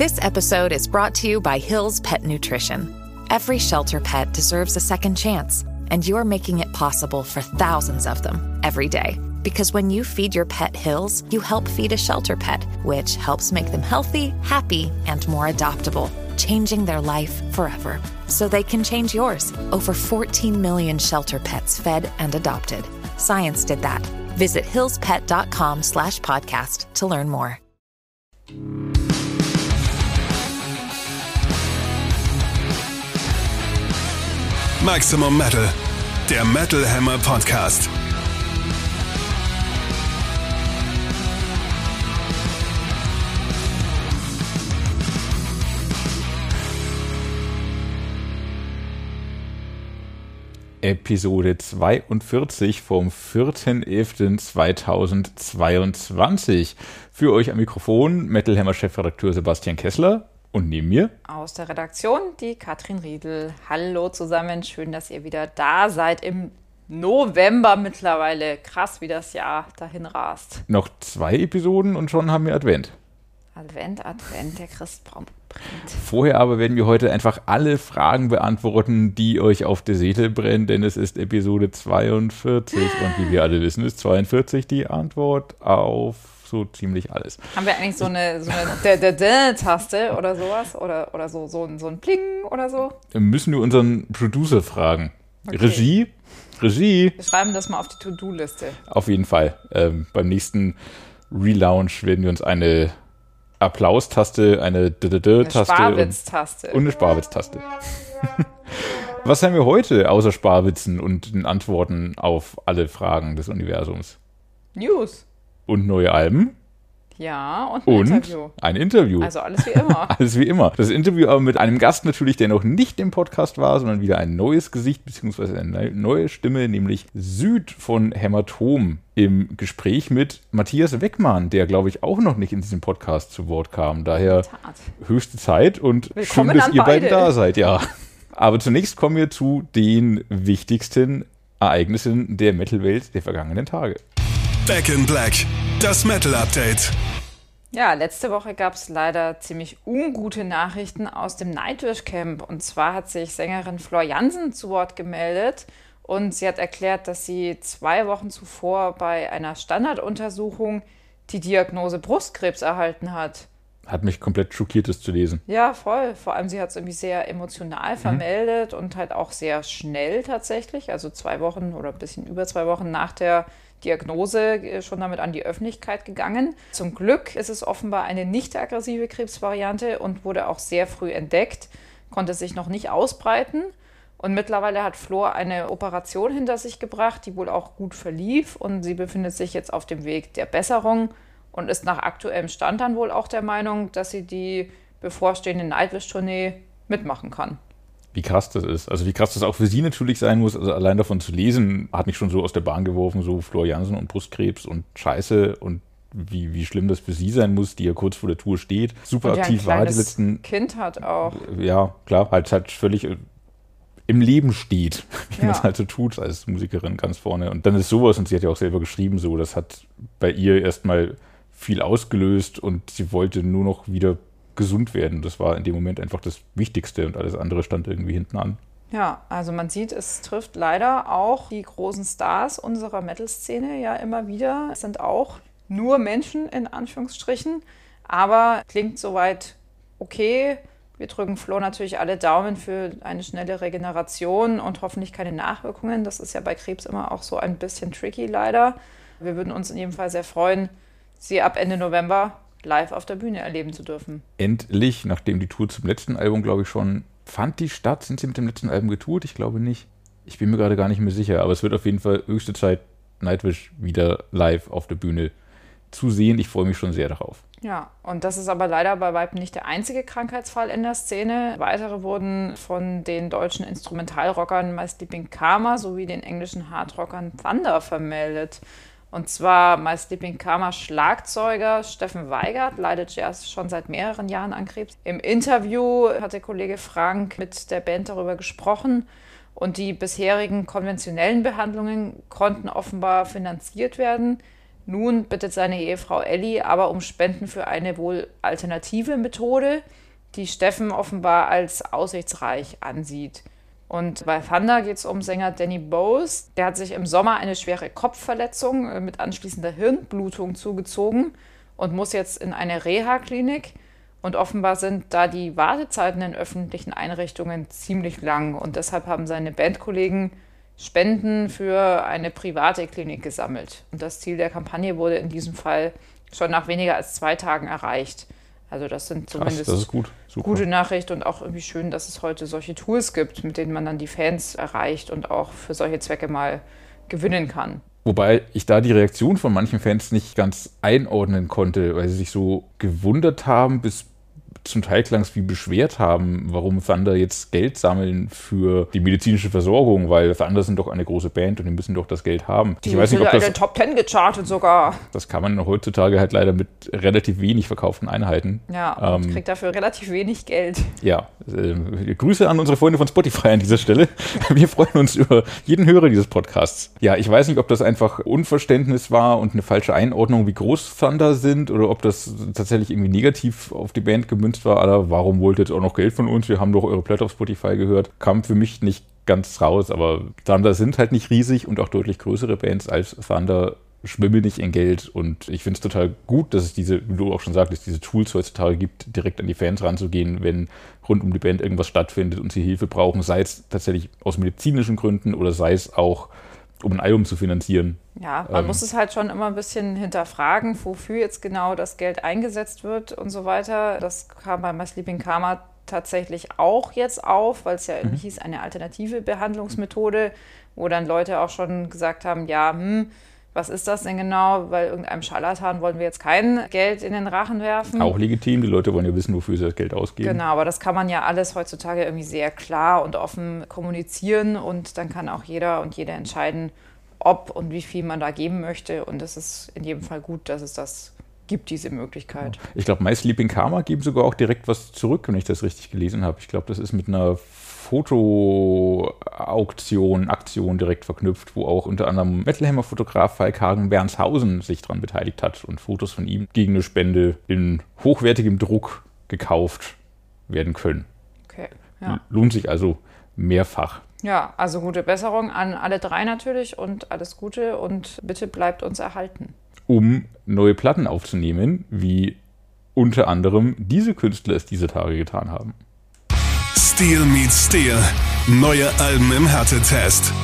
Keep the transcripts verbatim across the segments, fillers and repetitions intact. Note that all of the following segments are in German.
This episode is brought to you by Hill's Pet Nutrition. Every shelter pet deserves a second chance, and you're making it possible for thousands of them every day. Because when you feed your pet Hill's, you help feed a shelter pet, which helps make them healthy, happy, and more adoptable, changing their life forever. So they can change yours. Over fourteen million shelter pets fed and adopted. Science did that. Visit hillspet.com slash podcast to learn more. Maximum Metal, der Metal Hammer Podcast. Episode zweiundvierzig vom vierten elften zweitausendzweiundzwanzig. Für euch am Mikrofon Metal Hammer Chefredakteur Sebastian Kessler und neben mir aus der Redaktion die Katrin Riedl. Hallo zusammen, schön, dass ihr wieder da seid im November mittlerweile. Krass, wie das Jahr dahin rast. Noch zwei Episoden und schon haben wir Advent. Advent, Advent, der Christbaum brennt. Vorher aber werden wir heute einfach alle Fragen beantworten, die euch auf der Seele brennen, denn es ist Episode zweiundvierzig und wie wir alle wissen, ist zweiundvierzig die Antwort auf so ziemlich alles. Haben wir eigentlich so eine, so eine Taste oder sowas? Oder, oder so, so, ein, so ein Pling oder so? Dann müssen wir unseren Producer fragen. Okay. Regie? Regie? Wir schreiben das mal auf die To-Do-Liste. Auf jeden Fall. Ähm, beim nächsten Relaunch werden wir uns eine Applaustaste, eine D-D-D-Taste Sparwitz-Taste und, und eine Sparwitz-Taste. Was haben wir heute außer Sparwitzen und den Antworten auf alle Fragen des Universums? News. Und neue Alben. Ja, und ein und Interview. ein Interview. Also alles wie immer. Alles wie immer. Das Interview aber mit einem Gast natürlich, der noch nicht im Podcast war, sondern wieder ein neues Gesicht beziehungsweise eine neue Stimme, nämlich Süd von Hämatom im Gespräch mit Matthias Weckmann, der, glaube ich, auch noch nicht in diesem Podcast zu Wort kam. Daher höchste Zeit und Willkommen schön, dass ihr beide. beiden da seid. Ja. Aber zunächst kommen wir zu den wichtigsten Ereignissen der Metal-Welt der vergangenen Tage. Back in Black, das Metal Update. Ja, letzte Woche gab es leider ziemlich ungute Nachrichten aus dem Nightwish Camp. Und zwar hat sich Sängerin Floor Jansen zu Wort gemeldet und sie hat erklärt, dass sie zwei Wochen zuvor bei einer Standarduntersuchung die Diagnose Brustkrebs erhalten hat. Hat mich komplett schockiert, das zu lesen. Ja, voll. Vor allem, sie hat es irgendwie sehr emotional vermeldet mhm. und halt auch sehr schnell tatsächlich. Also zwei Wochen oder ein bisschen über zwei Wochen nach der Diagnose schon damit an die Öffentlichkeit gegangen. Zum Glück ist es offenbar eine nicht aggressive Krebsvariante und wurde auch sehr früh entdeckt, konnte sich noch nicht ausbreiten. Und mittlerweile hat Floor eine Operation hinter sich gebracht, die wohl auch gut verlief. Und sie befindet sich jetzt auf dem Weg der Besserung und ist nach aktuellem Stand dann wohl auch der Meinung, dass sie die bevorstehende Nightwish-Tournee mitmachen kann. Wie krass das ist. Also wie krass das auch für sie natürlich sein muss. Also allein davon zu lesen, hat mich schon so aus der Bahn geworfen, so Floor Jansen und Brustkrebs und Scheiße und wie, wie schlimm das für sie sein muss, die ja kurz vor der Tour steht. Super und aktiv war die letzten... Kind hat auch. Ja, klar, halt halt völlig im Leben steht, wie ja. man es halt so tut als Musikerin ganz vorne. Und dann ist sowas, und sie hat ja auch selber geschrieben, so, das hat bei ihr erstmal viel ausgelöst und sie wollte nur noch wieder gesund werden. Das war in dem Moment einfach das Wichtigste und alles andere stand irgendwie hinten an. Ja, also man sieht, es trifft leider auch die großen Stars unserer Metal-Szene ja immer wieder. Es sind auch nur Menschen in Anführungsstrichen, aber klingt soweit okay. Wir drücken Flo natürlich alle Daumen für eine schnelle Regeneration und hoffentlich keine Nachwirkungen. Das ist ja bei Krebs immer auch so ein bisschen tricky leider. Wir würden uns in jedem Fall sehr freuen, sie ab Ende November live auf der Bühne erleben zu dürfen. Endlich, nachdem die Tour zum letzten Album, glaube ich, schon fand die statt. Sind sie mit dem letzten Album getourt? Ich glaube nicht. Ich bin mir gerade gar nicht mehr sicher, aber es wird auf jeden Fall höchste Zeit, Nightwish wieder live auf der Bühne zu sehen. Ich freue mich schon sehr darauf. Ja, und das ist aber leider bei weitem nicht der einzige Krankheitsfall in der Szene. Weitere wurden von den deutschen Instrumentalrockern My Sleeping Karma sowie den englischen Hardrockern Thunder vermeldet. Und zwar My Sleeping Karma Schlagzeuger Steffen Weigert leidet ja schon seit mehreren Jahren an Krebs. Im Interview hat der Kollege Frank mit der Band darüber gesprochen und die bisherigen konventionellen Behandlungen konnten offenbar finanziert werden. Nun bittet seine Ehefrau Ellie aber um Spenden für eine wohl alternative Methode, die Steffen offenbar als aussichtsreich ansieht. Und bei Thunder geht es um Sänger Danny Bowes. Der hat sich im Sommer eine schwere Kopfverletzung mit anschließender Hirnblutung zugezogen und muss jetzt in eine Reha-Klinik. Und offenbar sind da die Wartezeiten in öffentlichen Einrichtungen ziemlich lang. Und deshalb haben seine Bandkollegen Spenden für eine private Klinik gesammelt. Und das Ziel der Kampagne wurde in diesem Fall schon nach weniger als zwei Tagen erreicht. Also das sind zumindest Krass, das ist gut. gute Nachricht und auch irgendwie schön, dass es heute solche Tools gibt, mit denen man dann die Fans erreicht und auch für solche Zwecke mal gewinnen kann. Wobei ich da die Reaktion von manchen Fans nicht ganz einordnen konnte, weil sie sich so gewundert haben, bis zum Teil klang es wie beschwert haben, warum Thunder jetzt Geld sammeln für die medizinische Versorgung, weil Thunder sind doch eine große Band und die müssen doch das Geld haben. Die ich weiß nicht, ob das in den Top Ten gechartet sogar. Das kann man heutzutage halt leider mit relativ wenig verkauften Einheiten. Ja, und ähm, kriegt dafür relativ wenig Geld. Ja, äh, Grüße an unsere Freunde von Spotify an dieser Stelle. Wir freuen uns über jeden Hörer dieses Podcasts. Ja, ich weiß nicht, ob das einfach Unverständnis war und eine falsche Einordnung, wie groß Thunder sind, oder ob das tatsächlich irgendwie negativ auf die Band gemünzt war, Alter, warum wollt ihr jetzt auch noch Geld von uns? Wir haben doch eure Platte auf Spotify gehört. Kam für mich nicht ganz raus, aber Thunder sind halt nicht riesig und auch deutlich größere Bands als Thunder schwimmen nicht in Geld. Und ich finde es total gut, dass es diese, wie du auch schon sagtest, diese Tools heutzutage gibt, direkt an die Fans ranzugehen, wenn rund um die Band irgendwas stattfindet und sie Hilfe brauchen, sei es tatsächlich aus medizinischen Gründen oder sei es auch, um ein Album zu finanzieren. Ja, man ähm, muss es halt schon immer ein bisschen hinterfragen, wofür jetzt genau das Geld eingesetzt wird und so weiter. Das kam bei My Sleeping Karma tatsächlich auch jetzt auf, weil es ja mhm. hieß, eine alternative Behandlungsmethode, wo dann Leute auch schon gesagt haben, ja, hm, was ist das denn genau? Weil irgendeinem Scharlatan wollen wir jetzt kein Geld in den Rachen werfen. Auch legitim, die Leute wollen ja wissen, wofür sie das Geld ausgeben. Genau, aber das kann man ja alles heutzutage irgendwie sehr klar und offen kommunizieren und dann kann auch jeder und jede entscheiden, ob und wie viel man da geben möchte. Und es ist in jedem Fall gut, dass es das gibt, diese Möglichkeit. Ich glaube, My Sleeping Karma geben sogar auch direkt was zurück, wenn ich das richtig gelesen habe. Ich glaube, das ist mit einer Foto-Auktion, Aktion direkt verknüpft, wo auch unter anderem Metal Hammer-Fotograf Falk Hagen Bernshausen sich daran beteiligt hat und Fotos von ihm gegen eine Spende in hochwertigem Druck gekauft werden können. Okay, ja. Lohnt sich also mehrfach. Ja, also gute Besserung an alle drei natürlich und alles Gute und bitte bleibt uns erhalten. Um neue Platten aufzunehmen, wie unter anderem diese Künstler es diese Tage getan haben. Steel meets Steel. Neue Alben im Härtetest.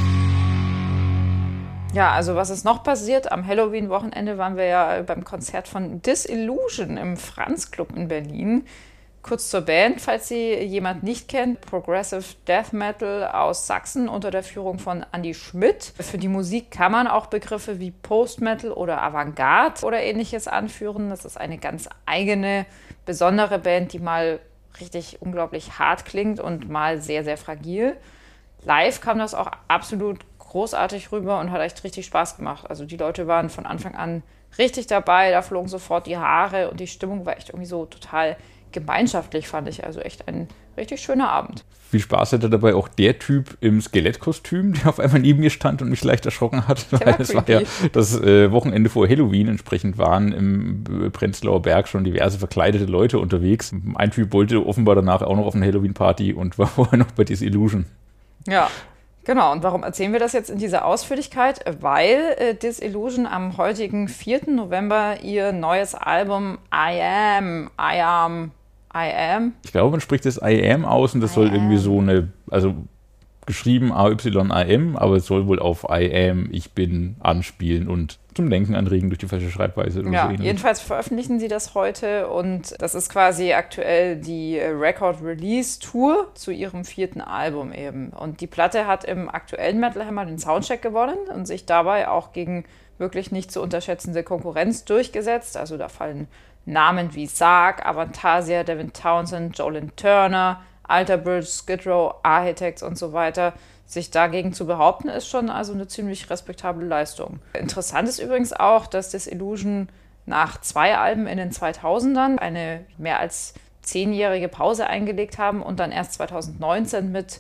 Ja, also was ist noch passiert? Am Halloween-Wochenende waren wir ja beim Konzert von Disillusion im Franz Club in Berlin. Kurz zur Band, falls sie jemand nicht kennt. Progressive Death Metal aus Sachsen unter der Führung von Andy Schmidt. Für die Musik kann man auch Begriffe wie Post-Metal oder Avantgarde oder ähnliches anführen. Das ist eine ganz eigene, besondere Band, die mal richtig unglaublich hart klingt und mal sehr, sehr fragil. Live kam das auch absolut großartig rüber und hat echt richtig Spaß gemacht. Also die Leute waren von Anfang an richtig dabei, da flogen sofort die Haare und die Stimmung war echt irgendwie so total gemeinschaftlich, fand ich. Also echt ein richtig schöner Abend. Viel Spaß hatte dabei auch der Typ im Skelettkostüm, der auf einmal neben mir stand und mich leicht erschrocken hat. Der war es war ja das äh, Wochenende vor Halloween. Entsprechend waren im Prenzlauer Berg schon diverse verkleidete Leute unterwegs. Ein Typ wollte offenbar danach auch noch auf eine Halloween-Party und war vorher noch bei Disillusion. Ja, genau. Und warum erzählen wir das jetzt in dieser Ausführlichkeit? Weil äh, Disillusion am heutigen vierten November ihr neues Album I Am, I Am, I Am. Ich glaube, man spricht das I Am aus und das I soll am. irgendwie so eine, also geschrieben A Y I M, aber es soll wohl auf I Am, ich bin, anspielen und zum Denken anregen durch die falsche Schreibweise. Oder ja, so jedenfalls veröffentlichen sie das heute und das ist quasi aktuell die Record-Release-Tour zu ihrem vierten Album eben. Und die Platte hat im aktuellen Metal Hammer den Soundcheck gewonnen und sich dabei auch gegen wirklich nicht zu unterschätzende Konkurrenz durchgesetzt. Also da fallen Namen wie Sarg, Avantasia, Devin Townsend, Jolyn Turner, Alter Bridge, Skid Row, Architects und so weiter. Sich dagegen zu behaupten, ist schon also eine ziemlich respektable Leistung. Interessant ist übrigens auch, dass Disillusion nach zwei Alben in den zweitausendern eine mehr als zehnjährige Pause eingelegt haben und dann erst zweitausendneunzehn mit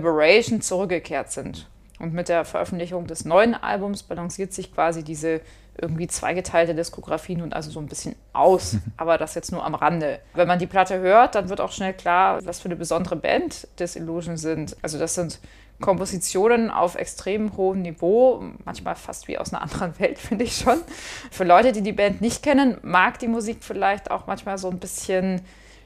Deliberation zurückgekehrt sind. Und mit der Veröffentlichung des neuen Albums balanciert sich quasi diese irgendwie zweigeteilte Diskografie nun also so ein bisschen aus, aber das jetzt nur am Rande. Wenn man die Platte hört, dann wird auch schnell klar, was für eine besondere Band Disillusion sind. Also das sind Kompositionen auf extrem hohem Niveau, manchmal fast wie aus einer anderen Welt, finde ich schon. Für Leute, die die Band nicht kennen, mag die Musik vielleicht auch manchmal so ein bisschen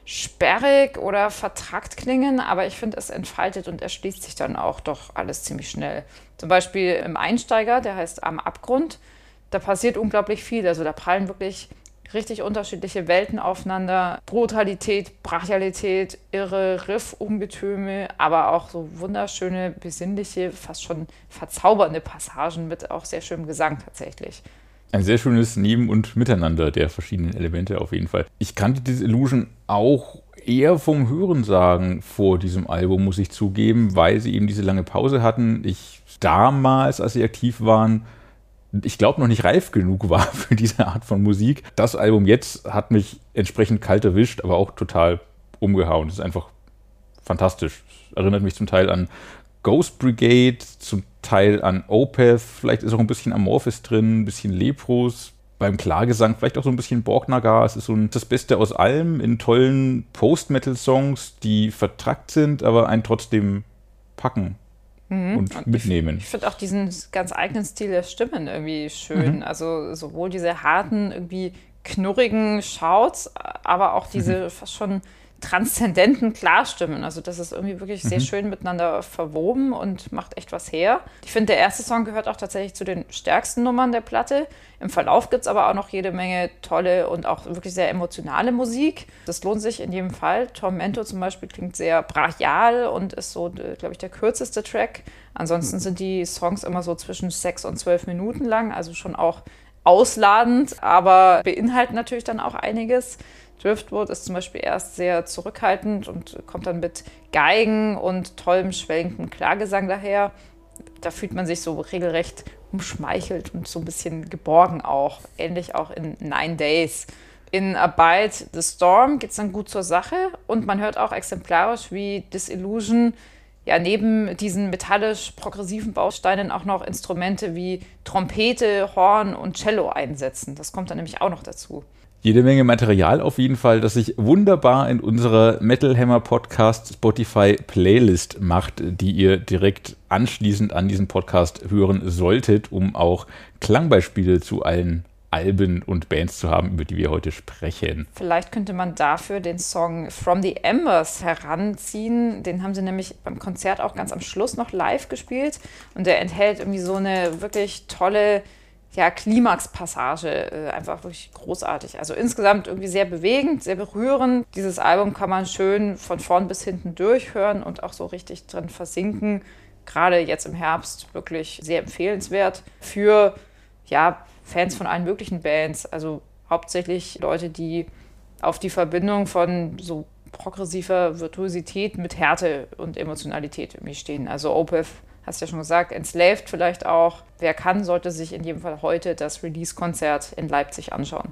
sperrig oder vertrackt klingen, aber ich finde, es entfaltet und erschließt sich dann auch doch alles ziemlich schnell. Zum Beispiel im Einsteiger, der heißt Am Abgrund, da passiert unglaublich viel. Also da prallen wirklich richtig unterschiedliche Welten aufeinander. Brutalität, Brachialität, irre Riff-Ungetüme, aber auch so wunderschöne, besinnliche, fast schon verzaubernde Passagen mit auch sehr schönem Gesang tatsächlich. Ein sehr schönes Neben- und Miteinander der verschiedenen Elemente auf jeden Fall. Ich kannte Disillusion auch eher vom Hörensagen vor diesem Album, muss ich zugeben, weil sie eben diese lange Pause hatten. Ich damals, als sie aktiv waren, ich glaube, noch nicht reif genug war für diese Art von Musik. Das Album jetzt hat mich entsprechend kalt erwischt, aber auch total umgehauen. Das ist einfach fantastisch. Es erinnert mich zum Teil an Ghost Brigade, zum Teil an Opeth. Vielleicht ist auch ein bisschen Amorphis drin, ein bisschen Lepros. Beim Klagesang vielleicht auch so ein bisschen Borg-Nagar. Es ist so ein, das Beste aus allem in tollen Post-Metal-Songs, die vertrackt sind, aber einen trotzdem packen. Und, und mitnehmen. Ich, ich finde auch diesen ganz eigenen Stil der Stimmen irgendwie schön. Mhm. Also sowohl diese harten, irgendwie knurrigen Shouts, aber auch diese mhm. fast schon transzendenten Klarstimmen. Also das ist irgendwie wirklich sehr mhm. schön miteinander verwoben und macht echt was her. Ich finde, der erste Song gehört auch tatsächlich zu den stärksten Nummern der Platte. Im Verlauf gibt es aber auch noch jede Menge tolle und auch wirklich sehr emotionale Musik. Das lohnt sich in jedem Fall. Tormento zum Beispiel klingt sehr brachial und ist so, glaube ich, der kürzeste Track. Ansonsten sind die Songs immer so zwischen sechs und zwölf Minuten lang, also schon auch ausladend, aber beinhalten natürlich dann auch einiges. Driftwood ist zum Beispiel erst sehr zurückhaltend und kommt dann mit Geigen und tollem, schwellendem Klagesang daher. Da fühlt man sich so regelrecht umschmeichelt und so ein bisschen geborgen auch. Ähnlich auch in Nine Days. In Abide the Storm geht es dann gut zur Sache und man hört auch exemplarisch, wie Disillusion ja neben diesen metallisch-progressiven Bausteinen auch noch Instrumente wie Trompete, Horn und Cello einsetzen. Das kommt dann nämlich auch noch dazu. Jede Menge Material auf jeden Fall, das sich wunderbar in unserer Metal Hammer Podcast Spotify Playlist macht, die ihr direkt anschließend an diesen Podcast hören solltet, um auch Klangbeispiele zu allen Alben und Bands zu haben, über die wir heute sprechen. Vielleicht könnte man dafür den Song From the Embers heranziehen. Den haben sie nämlich beim Konzert auch ganz am Schluss noch live gespielt und der enthält irgendwie so eine wirklich tolle ja, Klimax-Passage, äh, einfach wirklich großartig. Also insgesamt irgendwie sehr bewegend, sehr berührend. Dieses Album kann man schön von vorn bis hinten durchhören und auch so richtig drin versinken. Gerade jetzt im Herbst wirklich sehr empfehlenswert für ja, Fans von allen möglichen Bands. Also hauptsächlich Leute, die auf die Verbindung von so progressiver Virtuosität mit Härte und Emotionalität irgendwie stehen. Also Opeth, hast du ja schon gesagt, Enslaved vielleicht auch. Wer kann, sollte sich in jedem Fall heute das Release-Konzert in Leipzig anschauen.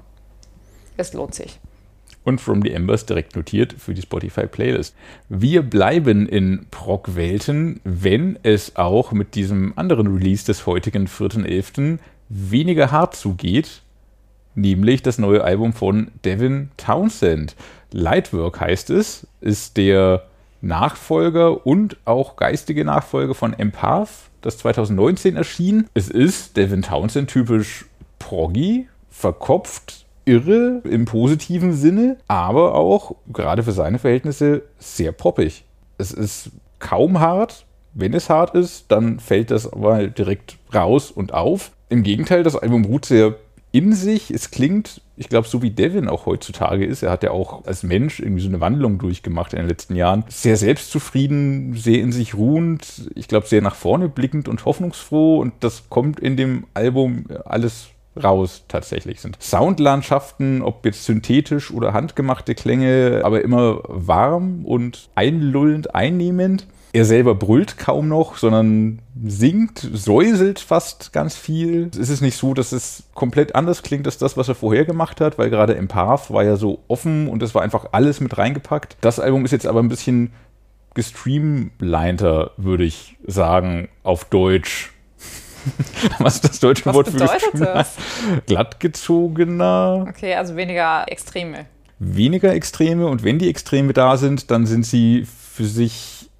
Es lohnt sich. Und From the Embers direkt notiert für die Spotify-Playlist. Wir bleiben in Prog-Welten, wenn es auch mit diesem anderen Release des heutigen vierten elften weniger hart zugeht, nämlich das neue Album von Devin Townsend. Lightwork heißt es, ist der Nachfolger und auch geistige Nachfolger von Empath, das zwanzig neunzehn erschien. Es ist Devin Townsend typisch proggy, verkopft, irre im positiven Sinne, aber auch, gerade für seine Verhältnisse, sehr poppig. Es ist kaum hart. Wenn es hart ist, dann fällt das aber direkt raus und auf. Im Gegenteil, das Album ruht sehr in sich. Es klingt, ich glaube, so wie Devin auch heutzutage ist, er hat ja auch als Mensch irgendwie so eine Wandlung durchgemacht in den letzten Jahren, sehr selbstzufrieden, sehr in sich ruhend, ich glaube, sehr nach vorne blickend und hoffnungsfroh, und das kommt in dem Album alles raus tatsächlich. Sind Soundlandschaften, ob jetzt synthetisch oder handgemachte Klänge, aber immer warm und einlullend, einnehmend. Er selber brüllt kaum noch, sondern singt, säuselt fast ganz viel. Es ist nicht so, dass es komplett anders klingt als das, was er vorher gemacht hat, weil gerade Empath war ja so offen und es war einfach alles mit reingepackt. Das Album ist jetzt aber ein bisschen gestreamliner, würde ich sagen, auf Deutsch. Was ist das deutsche Was Wort für bedeutet geschwommener? das? Glattgezogener. Okay, also weniger Extreme. Weniger Extreme, und wenn die Extreme da sind, dann sind sie für sich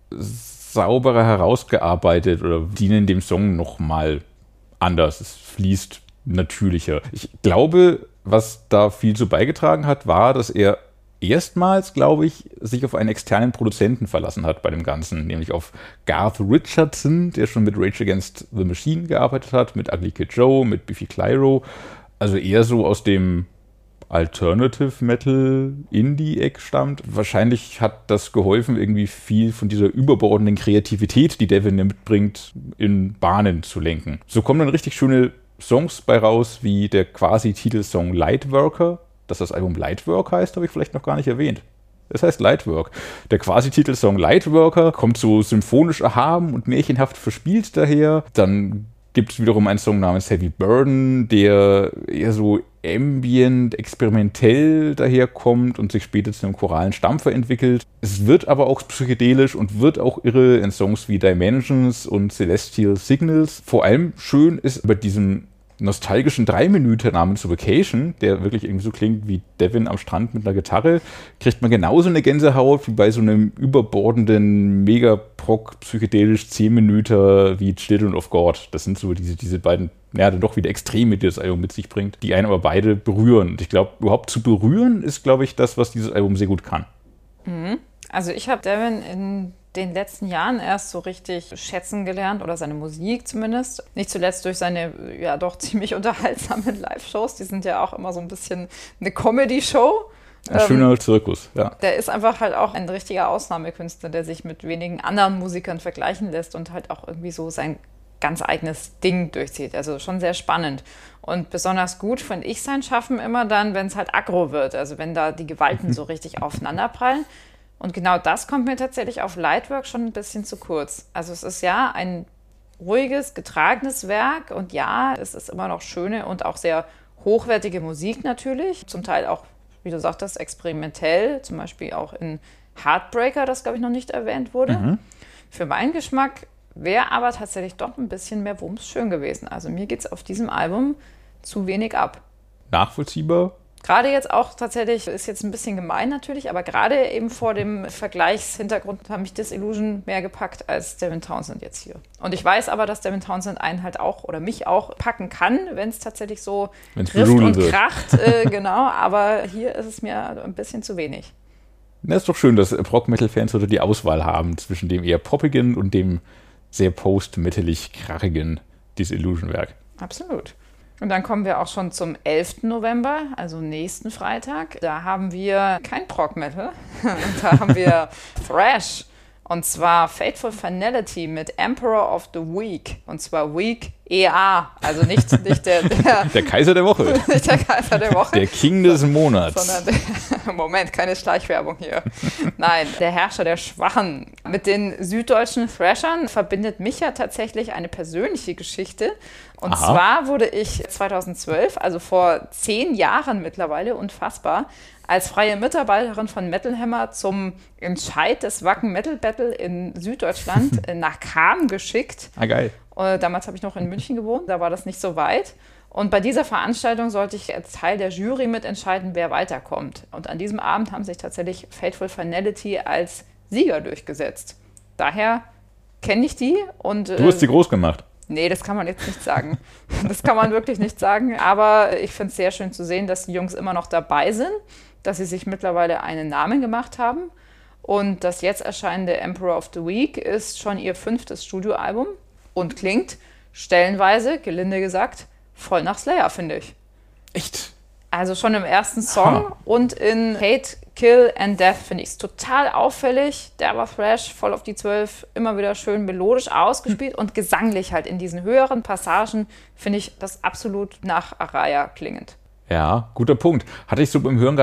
sauberer herausgearbeitet oder dienen dem Song nochmal anders. Es fließt natürlicher. Ich glaube, was da viel zu beigetragen hat, war, dass er erstmals, glaube ich, sich auf einen externen Produzenten verlassen hat bei dem Ganzen, nämlich auf Garth Richardson, der schon mit Rage Against the Machine gearbeitet hat, mit Ugly Kid Joe, mit Biffy Clyro, also eher so aus dem Alternative Metal Indie-Eck stammt. Wahrscheinlich hat das geholfen, irgendwie viel von dieser überbordenden Kreativität, die Devin ja mitbringt, in Bahnen zu lenken. So kommen dann richtig schöne Songs bei raus, wie der quasi Titelsong Lightworker. Dass das Album Lightwork heißt, habe ich vielleicht noch gar nicht erwähnt. Das heißt Lightwork. Der quasi Titelsong Lightworker kommt so symphonisch erhaben und märchenhaft verspielt daher. Dann gibt es wiederum einen Song namens Heavy Burden, der eher so ambient, experimentell daherkommt und sich später zu einem choralen Stampfer entwickelt. Es wird aber auch psychedelisch und wird auch irre in Songs wie Dimensions und Celestial Signals. Vor allem schön ist bei diesem nostalgischen Drei-Minuten namens Vacation, der wirklich irgendwie so klingt wie Devin am Strand mit einer Gitarre, kriegt man genauso eine Gänsehaut wie bei so einem überbordenden Megaproc psychedelisch zehn Minuten wie Children of God. Das sind so diese, diese beiden, ja, dann doch wieder Extreme, die das Album mit sich bringt, die einen aber beide berühren. Und ich glaube, überhaupt zu berühren ist, glaube ich, das, was dieses Album sehr gut kann. Mhm. Also ich habe Devin in den letzten Jahren erst so richtig schätzen gelernt, oder seine Musik zumindest. Nicht zuletzt durch seine ja doch ziemlich unterhaltsamen Live-Shows. Die sind ja auch immer so ein bisschen eine Comedy-Show. Ein ähm, schöner Zirkus, ja. Der ist einfach halt auch ein richtiger Ausnahmekünstler, der sich mit wenigen anderen Musikern vergleichen lässt und halt auch irgendwie so sein ganz eigenes Ding durchzieht. Also schon sehr spannend. Und besonders gut finde ich sein Schaffen immer dann, wenn es halt aggro wird. Also wenn da die Gewalten so richtig aufeinanderprallen. Und genau das kommt mir tatsächlich auf Lightwork schon ein bisschen zu kurz. Also es ist ja ein ruhiges, getragenes Werk und ja, es ist immer noch schöne und auch sehr hochwertige Musik natürlich. Zum Teil auch, wie du sagtest, experimentell, zum Beispiel auch in Heartbreaker, das glaube ich noch nicht erwähnt wurde. Mhm. Für meinen Geschmack wäre aber tatsächlich doch ein bisschen mehr Wumms schön gewesen. Also mir geht es auf diesem Album zu wenig ab. Nachvollziehbar. Gerade jetzt auch tatsächlich, ist jetzt ein bisschen gemein natürlich, aber gerade eben vor dem Vergleichshintergrund hat mich Disillusion mehr gepackt als Devin Townsend jetzt hier. Und ich weiß aber, dass Devin Townsend einen halt auch oder mich auch packen kann, wenn es tatsächlich so trifft und wird. kracht. Äh, genau, aber hier ist es mir ein bisschen zu wenig. Na, ist doch schön, dass Prog-Metal-Fans heute die Auswahl haben zwischen dem eher poppigen und dem sehr post-metalig krachigen Disillusion-Werk. Absolut. Und dann kommen wir auch schon zum elften November, also nächsten Freitag. Da haben wir kein Prog-Metal, da haben wir Thrash. Und zwar Fateful Finality mit Emperor of the Week. Und zwar Week E A. Also nicht, nicht der, der... Der Kaiser der Woche. Nicht der Kaiser der Woche. Der King des Monats. Sondern der, Moment, keine Schleichwerbung hier. Nein, der Herrscher der Schwachen. Mit den süddeutschen Thrashern verbindet mich ja tatsächlich eine persönliche Geschichte. Und Aha. zwar wurde ich zweitausendzwölf, also vor zehn Jahren mittlerweile, unfassbar, als freie Mitarbeiterin von Metal Hammer zum Entscheid des Wacken Metal Battle in Süddeutschland nach Cham geschickt. Ah, geil. Und damals habe ich noch in München gewohnt, da war das nicht so weit. Und bei dieser Veranstaltung sollte ich als Teil der Jury mitentscheiden, wer weiterkommt. Und an diesem Abend haben sich tatsächlich Fateful Finality als Sieger durchgesetzt. Daher kenne ich die. Und, du hast sie groß gemacht. Nee, das kann man jetzt nicht sagen. Das kann man wirklich nicht sagen. Aber ich finde es sehr schön zu sehen, dass die Jungs immer noch dabei sind, dass sie sich mittlerweile einen Namen gemacht haben. Und das jetzt erscheinende Emperor of the Week ist schon ihr fünftes Studioalbum und klingt stellenweise, gelinde gesagt, voll nach Slayer, finde ich. Echt? Also schon im ersten Song ha. und in Hate, Kill and Death finde ich es total auffällig. Derber Thrash, voll auf die zwölf, immer wieder schön melodisch ausgespielt und gesanglich halt in diesen höheren Passagen finde ich das absolut nach Araya klingend. Ja, guter Punkt. Hatte ich so beim Hören gar nicht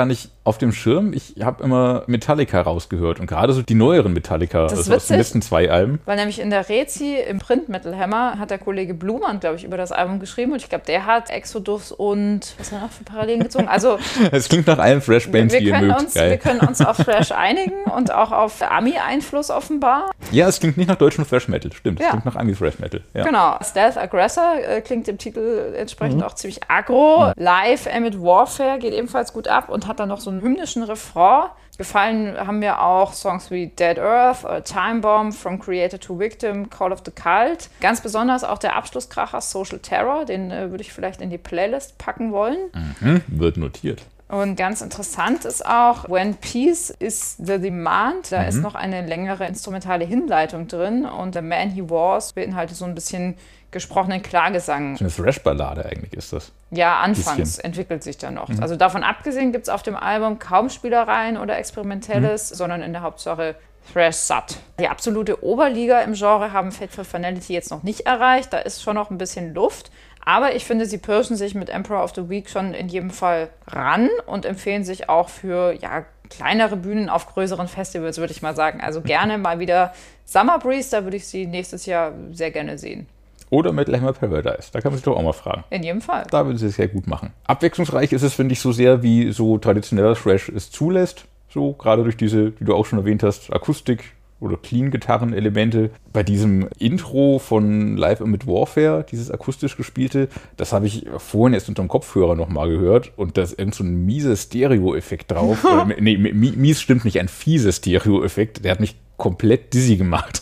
auf dem Schirm. Ich habe immer Metallica rausgehört und gerade so die neueren Metallica, Das ist also aus den witzig, letzten zwei Alben. Weil nämlich in der Rezi im Print Metal Hammer hat der Kollege Blumann, glaube ich, über das Album geschrieben und ich glaube, der hat Exodus und was hat er noch für Parallelen gezogen? Also Es klingt nach allen Thrash-Bands, wir, die ihr können mögt. uns, wir können uns auf Thrash einigen und auch auf Ami-Einfluss offenbar. Ja, es klingt nicht nach deutschem Thrash-Metal, stimmt. Ja. Es klingt nach Ami-Thrash-Metal. Ja. Genau. Stealth Aggressor äh, klingt im Titel entsprechend mhm. auch ziemlich aggro. Mhm. Live Amid Warfare geht ebenfalls gut ab und hat dann noch so einen hymnischen Refrain. Gefallen haben mir auch Songs wie Dead Earth, oder Time Bomb, From Creator to Victim, Call of the Cult. Ganz besonders auch der Abschlusskracher Social Terror, den äh, würde ich vielleicht in die Playlist packen wollen. Mhm. Wird notiert. Und ganz interessant ist auch, When Peace is the Demand, da mhm. ist noch eine längere instrumentale Hinleitung drin und The Man He Was beinhaltet so ein bisschen gesprochenen Klagesang. So eine Thrash-Ballade eigentlich ist das. Ja, anfangs bisschen. entwickelt sich dann noch. Mhm. Also davon abgesehen gibt es auf dem Album kaum Spielereien oder Experimentelles, mhm. sondern in der Hauptsache Thrash-Sat. Die absolute Oberliga im Genre haben Fateful Finality jetzt noch nicht erreicht, da ist schon noch ein bisschen Luft. Aber ich finde, sie pirschen sich mit Emperor of the Week schon in jedem Fall ran und empfehlen sich auch für ja, kleinere Bühnen auf größeren Festivals, würde ich mal sagen. Also gerne mal wieder Summer Breeze, da würde ich sie nächstes Jahr sehr gerne sehen. Oder Metal Hammer Paradise, da kann man sich doch auch mal fragen. In jedem Fall. Da würden sie es sehr gut machen. Abwechslungsreich ist es, finde ich, so sehr, wie so traditioneller Thrash es zulässt. So, gerade durch diese, wie du auch schon erwähnt hast, Akustik oder Clean-Gitarren-Elemente. Bei diesem Intro von Live Amid Warfare, dieses akustisch gespielte, das habe ich vorhin erst unter dem Kopfhörer nochmal gehört und da ist irgend so ein mieser Stereo-Effekt drauf. äh, nee, mies stimmt nicht, ein fieser Stereo-Effekt. Der hat mich komplett dizzy gemacht.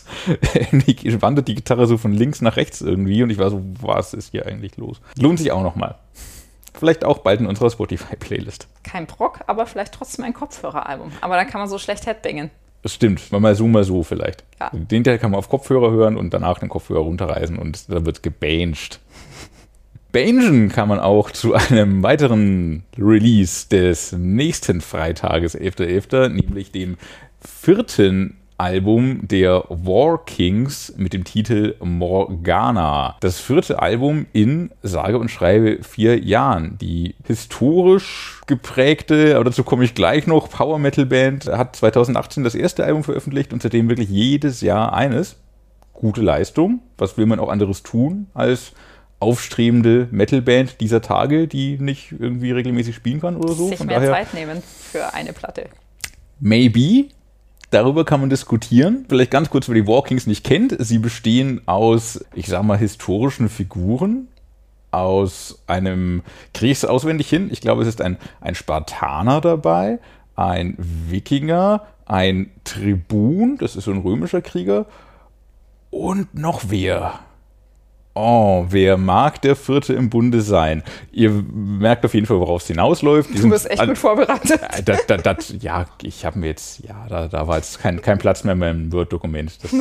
Ich wandert die Gitarre so von links nach rechts irgendwie und ich war so, was ist hier eigentlich los? Lohnt sich auch nochmal. Vielleicht auch bald in unserer Spotify-Playlist. Kein Brock, aber vielleicht trotzdem ein Kopfhöreralbum. Aber dann kann man so schlecht headbangen. Das stimmt, mal so, mal so vielleicht. Ja. Den Teil kann man auf Kopfhörer hören und danach den Kopfhörer runterreißen und da wird gebanged. Bangen kann man auch zu einem weiteren Release des nächsten Freitages, elfter elfter, nämlich dem vierten Album der War Kings mit dem Titel Morgana. Das vierte Album in sage und schreibe vier Jahren. Die historisch geprägte, aber dazu komme ich gleich noch, Power-Metal-Band hat zweitausendachtzehn das erste Album veröffentlicht und seitdem wirklich jedes Jahr eines. Gute Leistung. Was will man auch anderes tun als aufstrebende Metal-Band dieser Tage, die nicht irgendwie regelmäßig spielen kann oder so? Sich Von mehr daher, Zeit nehmen für eine Platte. Maybe. Darüber kann man diskutieren. Vielleicht ganz kurz, wer die War Kings nicht kennt. Sie bestehen aus, ich sag mal, historischen Figuren. Aus einem, kriege ich es auswendig hin? Ich glaube, es ist ein, ein Spartaner dabei, ein Wikinger, ein Tribun, das ist so ein römischer Krieger. Und noch wer? Oh, wer mag der Vierte im Bunde sein? Ihr merkt auf jeden Fall, worauf es hinausläuft. Die du bist echt an, gut vorbereitet. Das, das, das, ja, ich habe mir jetzt, ja, da, da war jetzt kein, kein Platz mehr in meinem Word-Dokument. Das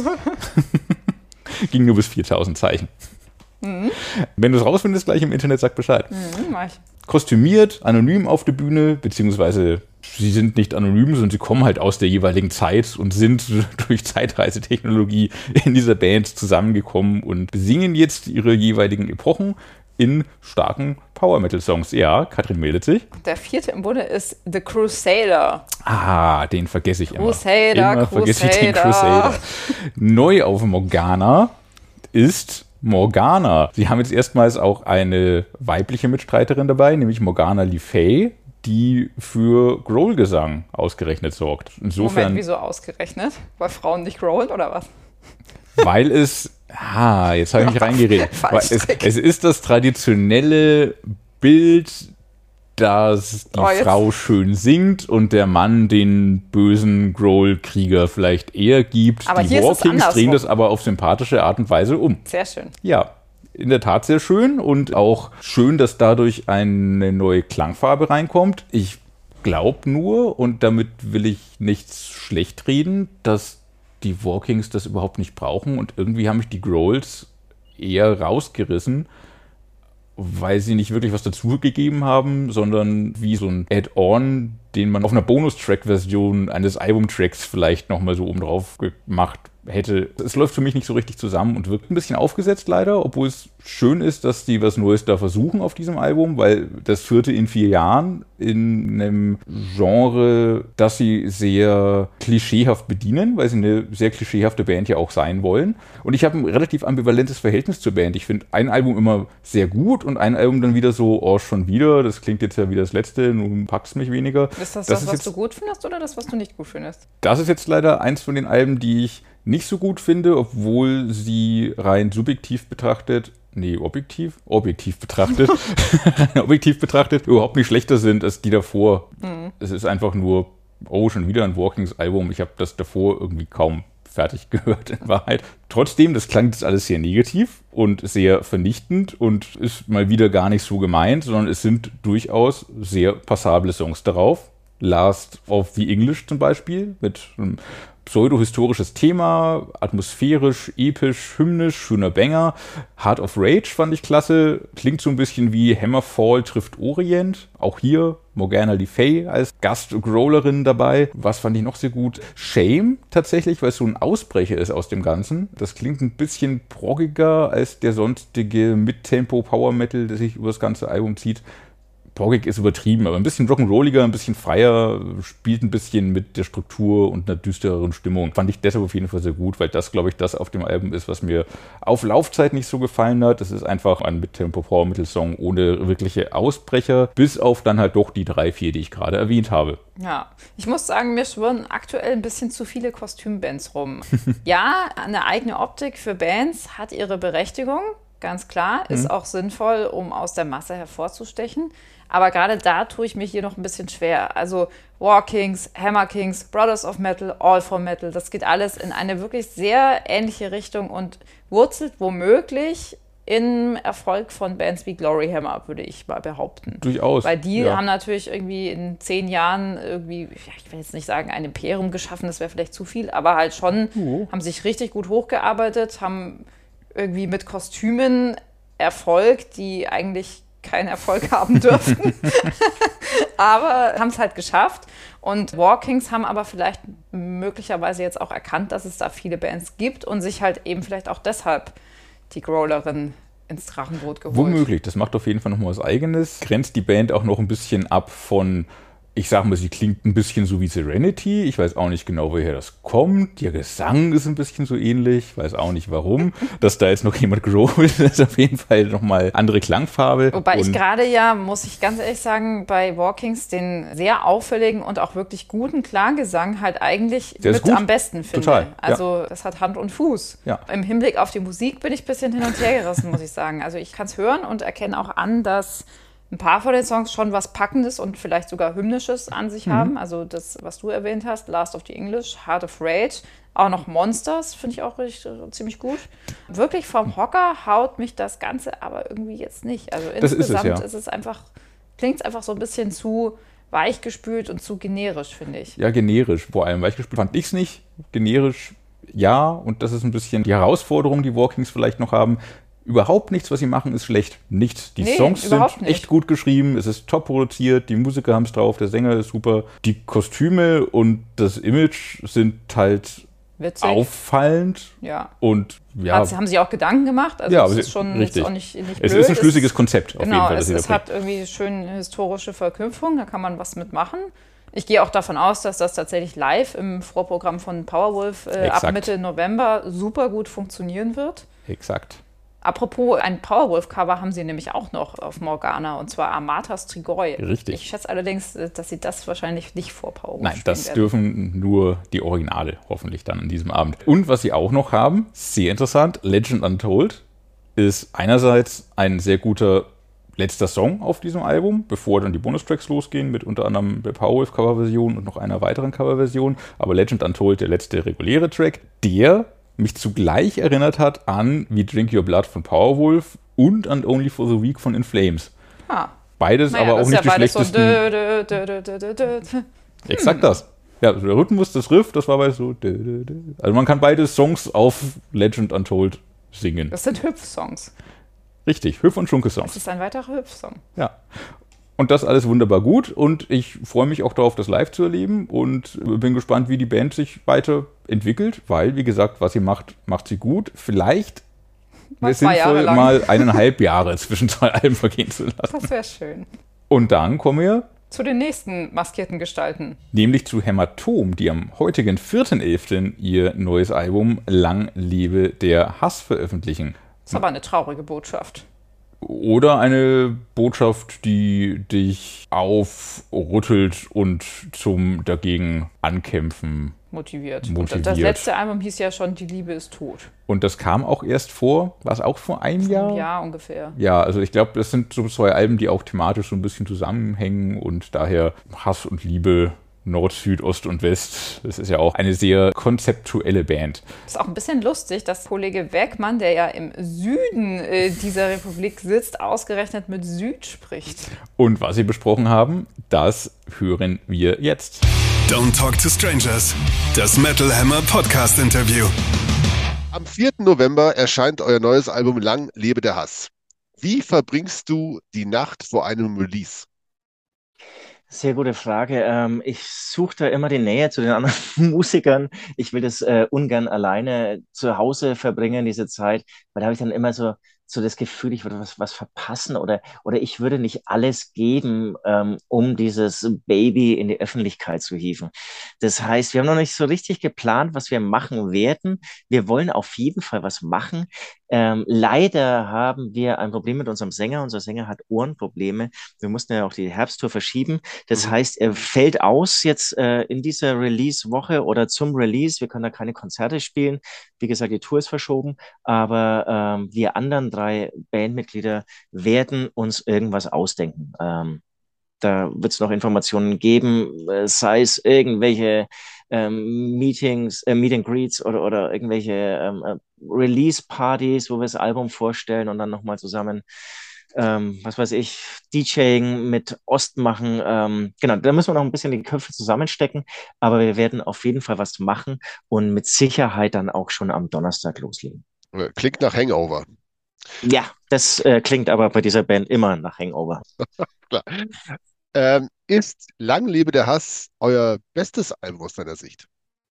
ging nur bis viertausend Zeichen. Mhm. Wenn du es rausfindest, gleich im Internet, sag Bescheid. Mhm, mach ich. Kostümiert, anonym auf der Bühne, beziehungsweise sie sind nicht anonym, sondern sie kommen halt aus der jeweiligen Zeit und sind durch Zeitreisetechnologie in dieser Band zusammengekommen und besingen jetzt ihre jeweiligen Epochen in starken Power-Metal-Songs. Ja, Katrin meldet sich. Der vierte im Bunde ist The Crusader. Ah, den vergesse ich immer. Crusader, immer Crusader. vergesse ich den Crusader. Neu auf Morgana ist Morgana. Sie haben jetzt erstmals auch eine weibliche Mitstreiterin dabei, nämlich Morgana Le Fay, die für Growl-Gesang ausgerechnet sorgt. Insofern, Moment, wieso ausgerechnet? Weil Frauen nicht growlen oder was? Weil es, ah, jetzt habe ich mich reingeredet. Weil es, es ist das traditionelle Bild, dass die oh, Frau schön singt und der Mann den bösen Growl-Krieger vielleicht eher gibt. Aber die War Kings drehen das aber auf sympathische Art und Weise um. Sehr schön. Ja, in der Tat sehr schön und auch schön, dass dadurch eine neue Klangfarbe reinkommt. Ich glaube nur, und damit will ich nichts schlecht reden, dass die War Kings das überhaupt nicht brauchen und irgendwie haben mich die Growls eher rausgerissen, weil sie nicht wirklich was dazugegeben haben, sondern wie so ein Add-on den man auf einer Bonus-Track-Version eines Albumtracks vielleicht nochmal so oben drauf gemacht hätte. Es läuft für mich nicht so richtig zusammen und wirkt ein bisschen aufgesetzt leider, obwohl es schön ist, dass die was Neues da versuchen auf diesem Album, weil das vierte in vier Jahren in einem Genre, das sie sehr klischeehaft bedienen, weil sie eine sehr klischeehafte Band ja auch sein wollen. Und ich habe ein relativ ambivalentes Verhältnis zur Band. Ich finde ein Album immer sehr gut und ein Album dann wieder so, oh, schon wieder, das klingt jetzt ja wie das letzte, nun pack's mich weniger. Ist das das, das, ist was jetzt, du gut findest oder das, was du nicht gut findest? Das ist jetzt leider eins von den Alben, die ich nicht so gut finde, obwohl sie rein subjektiv betrachtet, nee, objektiv, objektiv betrachtet, objektiv betrachtet, überhaupt nicht schlechter sind als die davor. Mhm. Es ist einfach nur, oh, schon wieder ein Walkings-Album. Ich habe das davor irgendwie kaum fertig gehört, in Wahrheit. Trotzdem, das klang jetzt alles sehr negativ und sehr vernichtend und ist mal wieder gar nicht so gemeint, sondern es sind durchaus sehr passable Songs darauf. Last of the English zum Beispiel, mit einem pseudo-historisches Thema, atmosphärisch, episch, hymnisch, schöner Banger. Heart of Rage fand ich klasse. Klingt so ein bisschen wie Hammerfall trifft Orient. Auch hier Morgana Le Fay als Gast-Growlerin dabei. Was fand ich noch sehr gut? Shame tatsächlich, weil es so ein Ausbrecher ist aus dem Ganzen. Das klingt ein bisschen proggiger als der sonstige Mid-Tempo-Power-Metal, der sich über das ganze Album zieht. Proggig ist übertrieben, aber ein bisschen rock'n'rolliger, ein bisschen freier, spielt ein bisschen mit der Struktur und einer düstereren Stimmung. Fand ich deshalb auf jeden Fall sehr gut, weil das, glaube ich, das auf dem Album ist, was mir auf Laufzeit nicht so gefallen hat. Das ist einfach ein Mid-Tempo-Power-Metal-Song ohne wirkliche Ausbrecher, bis auf dann halt doch die drei, vier, die ich gerade erwähnt habe. Ja, ich muss sagen, mir schwirren aktuell ein bisschen zu viele Kostümbands rum. Ja, eine eigene Optik für Bands hat ihre Berechtigung, ganz klar, ist mhm. auch sinnvoll, um aus der Masse hervorzustechen. Aber gerade da tue ich mir hier noch ein bisschen schwer. Also War Kings, Hammer Kings, Brothers of Metal, All for Metal, das geht alles in eine wirklich sehr ähnliche Richtung und wurzelt womöglich im Erfolg von Bands wie Glory Hammer, würde ich mal behaupten. Durchaus. Weil die ja. haben natürlich irgendwie in zehn Jahren irgendwie, ja, ich will jetzt nicht sagen ein Imperium geschaffen, das wäre vielleicht zu viel, aber halt schon, uh. haben sich richtig gut hochgearbeitet, haben irgendwie mit Kostümen Erfolg, die eigentlich keinen Erfolg haben dürften, aber haben es halt geschafft. Und War Kings haben aber vielleicht möglicherweise jetzt auch erkannt, dass es da viele Bands gibt und sich halt eben vielleicht auch deshalb die Growlerin ins Drachenboot geholt. Womöglich, das macht auf jeden Fall nochmal was Eigenes. Grenzt die Band auch noch ein bisschen ab von, ich sag mal, sie klingt ein bisschen so wie Serenity. Ich weiß auch nicht genau, woher das kommt. Ihr Gesang ist ein bisschen so ähnlich. Ich weiß auch nicht, warum. Dass da jetzt noch jemand growlt, ist auf jeden Fall nochmal andere Klangfarbe. Wobei und ich gerade ja, muss ich ganz ehrlich sagen, bei War Kings den sehr auffälligen und auch wirklich guten Klanggesang halt eigentlich Der mit am besten finde. Total, also ja. das hat Hand und Fuß. Ja. Im Hinblick auf die Musik bin ich ein bisschen hin und her gerissen, muss ich sagen. Also ich kann es hören und erkenne auch an, dass ein paar von den Songs schon was Packendes und vielleicht sogar Hymnisches an sich mhm. haben. Also das, was du erwähnt hast, Last of the English, Heart of Rage, auch noch Monsters, finde ich auch richtig, ziemlich gut. Wirklich vom Hocker haut mich das Ganze aber irgendwie jetzt nicht. Also das insgesamt ist es, ja. ist es einfach, klingt es einfach so ein bisschen zu weichgespült und zu generisch, finde ich. Ja, generisch. Vor allem weichgespült fand ich es nicht. Generisch, ja. Und das ist ein bisschen die Herausforderung, die War Kings vielleicht noch haben. Überhaupt nichts, was sie machen, ist schlecht. Nichts. Die nee, Songs sind nicht. echt gut geschrieben, es ist top produziert, die Musiker haben es drauf, der Sänger ist super. Die Kostüme und das Image sind halt witzig, auffallend. Ja. Und ja. Hat, haben sie auch Gedanken gemacht? Also ja, es ist schon richtig. Ist auch nicht, nicht es blöd. ist ein schlüssiges Konzept, auf genau, jeden Fall. Es, es hat irgendwie schön historische Verknüpfung, da kann man was mitmachen. Ich gehe auch davon aus, dass das tatsächlich live im Vorprogramm von Powerwolf äh, ab Mitte November super gut funktionieren wird. Exakt. Apropos, ein Powerwolf-Cover haben sie nämlich auch noch auf Morgana, und zwar Amata Strigoi. Richtig. Ich schätze allerdings, dass sie das wahrscheinlich nicht vor Powerwolf Nein, das werden. dürfen nur die Originale, hoffentlich dann an diesem Abend. Und was sie auch noch haben, sehr interessant, Legend Untold ist einerseits ein sehr guter letzter Song auf diesem Album, bevor dann die Bonustracks losgehen, mit unter anderem der Powerwolf-Coverversion und noch einer weiteren Coverversion. Aber Legend Untold, der letzte reguläre Track, der mich zugleich erinnert hat an wie Drink Your Blood von Powerwolf und an Only for the Weak von In Flames. Ah. Beides naja, aber auch nicht ja die schlechtesten. So dö, dö, dö, dö, dö, dö. Exakt das. Ja, der Rhythmus, das Riff, das war bei so. Dö, dö, dö. Also man kann beide Songs auf Legend Untold singen. Das sind Hüpf-Songs. Richtig, Hüpf- und Schunke-Songs. Das ist ein weiterer Hüpf-Song. Ja. Und das alles wunderbar gut und ich freue mich auch darauf, das live zu erleben und bin gespannt, wie die Band sich weiterentwickelt, weil, wie gesagt, was sie macht, macht sie gut. Vielleicht wäre es sinnvoll, mal eineinhalb Jahre zwischen zwei Alben vergehen zu lassen. Das wäre schön. Und dann kommen wir zu den nächsten maskierten Gestalten. Nämlich zu Hämatom, die am heutigen vierten elften ihr neues Album Lang lebe der Hass veröffentlichen. Das ist aber eine traurige Botschaft. Oder eine Botschaft, die dich aufrüttelt und zum dagegen ankämpfen motiviert. motiviert. Und das letzte Album hieß ja schon Die Liebe ist tot. Und das kam auch erst vor, war es auch vor einem Jahr? Ein Jahr ungefähr. Ja, also ich glaube, das sind so zwei Alben, die auch thematisch so ein bisschen zusammenhängen und daher Hass und Liebe, Nord, Süd, Ost und West. Das ist ja auch eine sehr konzeptuelle Band. Ist auch ein bisschen lustig, dass Kollege Werkmann, der ja im Süden äh, dieser Republik sitzt, ausgerechnet mit Süd spricht. Und was sie besprochen haben, das hören wir jetzt. Don't Talk to Strangers, das Metal Hammer Podcast Interview. Am vierten November erscheint euer neues Album Lang lebe der Hass. Wie verbringst du die Nacht vor einem Release? Sehr gute Frage. Ähm, ich suche da immer die Nähe zu den anderen Musikern. Ich will das äh, ungern alleine zu Hause verbringen, diese Zeit, weil da habe ich dann immer so, so das Gefühl, ich würde was, was verpassen oder, oder ich würde nicht alles geben, ähm, um dieses Baby in die Öffentlichkeit zu hieven. Das heißt, wir haben noch nicht so richtig geplant, was wir machen werden. Wir wollen auf jeden Fall was machen. Ähm, leider haben wir ein Problem mit unserem Sänger. Unser Sänger hat Ohrenprobleme. Wir mussten ja auch die Herbsttour verschieben. Das heißt, er fällt aus jetzt äh, in dieser Release-Woche oder zum Release. Wir können da keine Konzerte spielen. Wie gesagt, die Tour ist verschoben. Aber ähm, wir anderen drei Bandmitglieder werden uns irgendwas ausdenken. Ähm, da wird es noch Informationen geben, äh, sei es irgendwelche ähm, Meetings, äh, Meet and Greets oder, oder irgendwelche ähm, äh, Release-Partys, wo wir das Album vorstellen und dann nochmal zusammen, ähm, was weiß ich, DJing mit Ost machen. Ähm, genau, da müssen wir noch ein bisschen die Köpfe zusammenstecken, aber wir werden auf jeden Fall was machen und mit Sicherheit dann auch schon am Donnerstag loslegen. Klingt nach Hangover. Ja, das äh, klingt aber bei dieser Band immer nach Hangover. Klar. Ähm, ist Lang lebe der Hass euer bestes Album aus deiner Sicht?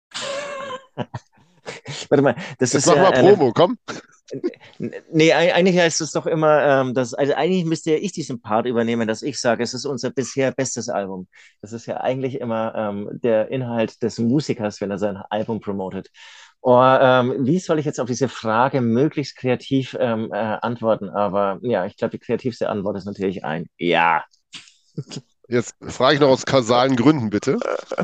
Warte mal, das Jetzt ist mach ja mal eine- Promo, komm. Nee, eig- eigentlich heißt es doch immer, ähm, dass, also eigentlich müsste ja ich diesen Part übernehmen, dass ich sage, es ist unser bisher bestes Album. Das ist ja eigentlich immer ähm, der Inhalt des Musikers, wenn er sein Album promotet. Oh, ähm, wie soll ich jetzt auf diese Frage möglichst kreativ ähm, äh, antworten? Aber ja, ich glaube, die kreativste Antwort ist natürlich ein Ja. Jetzt frage ich noch aus kausalen Gründen, bitte.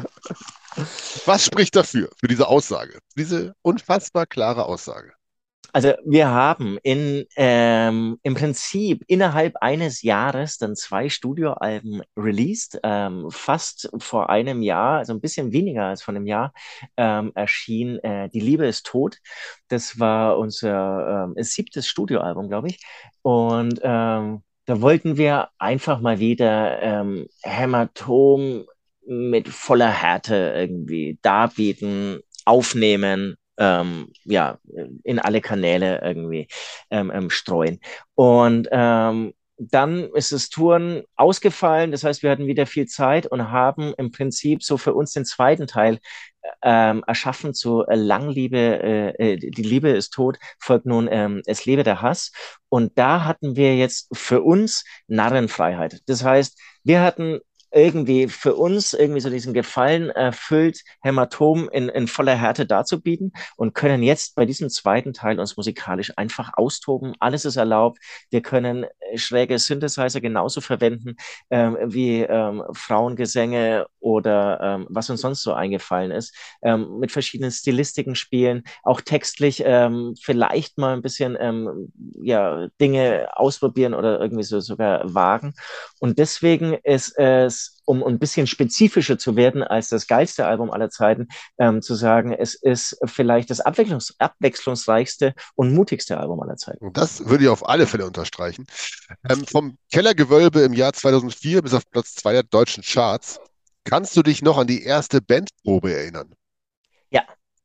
Was spricht dafür, für diese Aussage? Diese unfassbar klare Aussage. Also wir haben in, ähm, im Prinzip innerhalb eines Jahres dann zwei Studioalben released. Ähm, fast vor einem Jahr, also ein bisschen weniger als vor einem Jahr, ähm, erschien äh, Die Liebe ist tot. Das war unser ähm, siebtes Studioalbum, glaube ich. Und ähm, da wollten wir einfach mal wieder ähm, Hämatom mit voller Härte irgendwie darbieten, aufnehmen, ähm, ja, in alle Kanäle irgendwie ähm, ähm, streuen. Und ähm, dann ist das Touren ausgefallen, das heißt, wir hatten wieder viel Zeit und haben im Prinzip so für uns den zweiten Teil ähm, erschaffen zu äh, Langliebe, äh, äh, die Liebe ist tot, folgt nun ähm, Es lebe der Hass. Und da hatten wir jetzt für uns Narrenfreiheit. Das heißt, wir hatten irgendwie für uns irgendwie so diesen Gefallen erfüllt, Hämatom in, in voller Härte darzubieten und können jetzt bei diesem zweiten Teil uns musikalisch einfach austoben. Alles ist erlaubt. Wir können schräge Synthesizer genauso verwenden ähm, wie ähm, Frauengesänge oder ähm, was uns sonst so eingefallen ist. Ähm, mit verschiedenen Stilistiken spielen, auch textlich ähm, vielleicht mal ein bisschen ähm, ja, Dinge ausprobieren oder irgendwie so sogar wagen. Und deswegen ist es, um ein bisschen spezifischer zu werden als das geilste Album aller Zeiten, ähm, zu sagen, es ist vielleicht das abwechslungs abwechslungsreichste und mutigste Album aller Zeiten. Und das würde ich auf alle Fälle unterstreichen. Ähm, vom Kellergewölbe im Jahr zweitausendvier bis auf Platz zwei der deutschen Charts. Kannst du dich noch an die erste Bandprobe erinnern? Ja,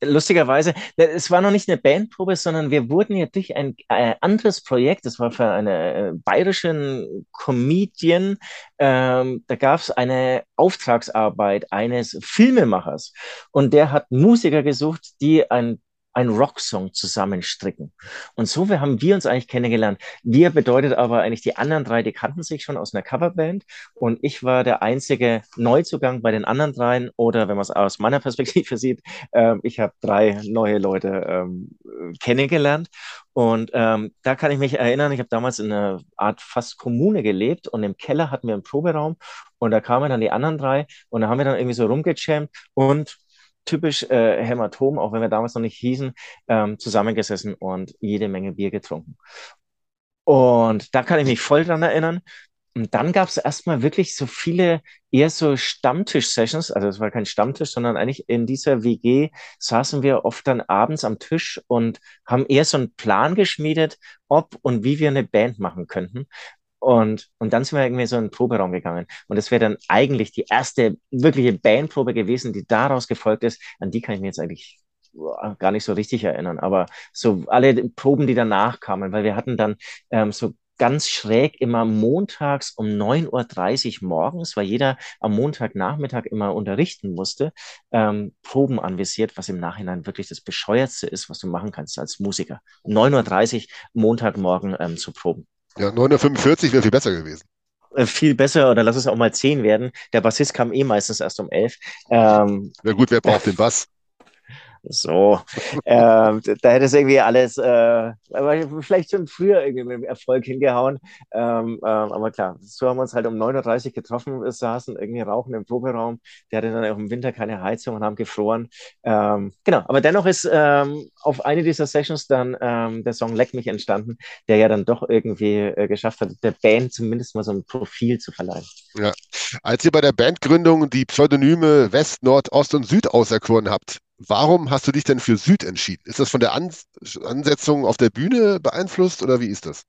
lustigerweise, ne, es war noch nicht eine Bandprobe, sondern wir wurden ja durch ein äh, anderes Projekt, das war für einen äh, bayerischen Comedian, ähm, da gab es eine Auftragsarbeit eines Filmemachers und der hat Musiker gesucht, die ein einen Rocksong zusammenstricken. Und so wir haben wir uns eigentlich kennengelernt. Wir bedeutet aber eigentlich, die anderen drei, die kannten sich schon aus einer Coverband und ich war der einzige Neuzugang bei den anderen dreien oder wenn man es aus meiner Perspektive sieht, ähm, ich habe drei neue Leute ähm, kennengelernt und ähm, da kann ich mich erinnern, ich habe damals in einer Art fast Kommune gelebt und im Keller hatten wir einen Proberaum und da kamen dann die anderen drei und da haben wir dann irgendwie so rumgejammt und typisch äh, Hämatom, auch wenn wir damals noch nicht hießen, ähm, zusammengesessen und jede Menge Bier getrunken. Und da kann ich mich voll dran erinnern. Und dann gab es erstmal wirklich so viele, eher so Stammtisch-Sessions, also es war kein Stammtisch, sondern eigentlich in dieser W G saßen wir oft dann abends am Tisch und haben eher so einen Plan geschmiedet, ob und wie wir eine Band machen könnten. Und, und dann sind wir irgendwie so in den Proberaum gegangen. Und das wäre dann eigentlich die erste wirkliche Bandprobe gewesen, die daraus gefolgt ist. An die kann ich mir jetzt eigentlich boah, gar nicht so richtig erinnern. Aber so alle Proben, die danach kamen, weil wir hatten dann ähm, so ganz schräg immer montags um neun Uhr dreißig morgens, weil jeder am Montagnachmittag immer unterrichten musste, ähm, Proben anvisiert, was im Nachhinein wirklich das Bescheuertste ist, was du machen kannst als Musiker. Um neun Uhr dreißig Montagmorgen ähm, zu proben. Ja, neun Uhr fünfundvierzig wäre viel besser gewesen. Äh, Viel besser, oder lass es auch mal zehn werden. Der Bassist kam eh meistens erst um elf. Ähm, Na gut, wer braucht den Bass? so, ähm, da hätte es irgendwie alles, äh, aber vielleicht schon früher irgendwie mit dem Erfolg hingehauen. Ähm, ähm, aber klar, so haben wir uns halt um neun Uhr dreißig getroffen, saßen irgendwie rauchen im Proberaum. Der hatte dann auch im Winter keine Heizung und haben gefroren. Ähm, genau, aber dennoch ist ähm, auf eine dieser Sessions dann ähm, der Song Leck mich entstanden, der ja dann doch irgendwie äh, geschafft hat, der Band zumindest mal so ein Profil zu verleihen. Ja. Als ihr bei der Bandgründung die Pseudonyme West, Nord, Ost und Süd auserkoren habt, warum hast du dich denn für Süd entschieden? Ist das von der Ans Ansetzung auf der Bühne beeinflusst oder wie ist das?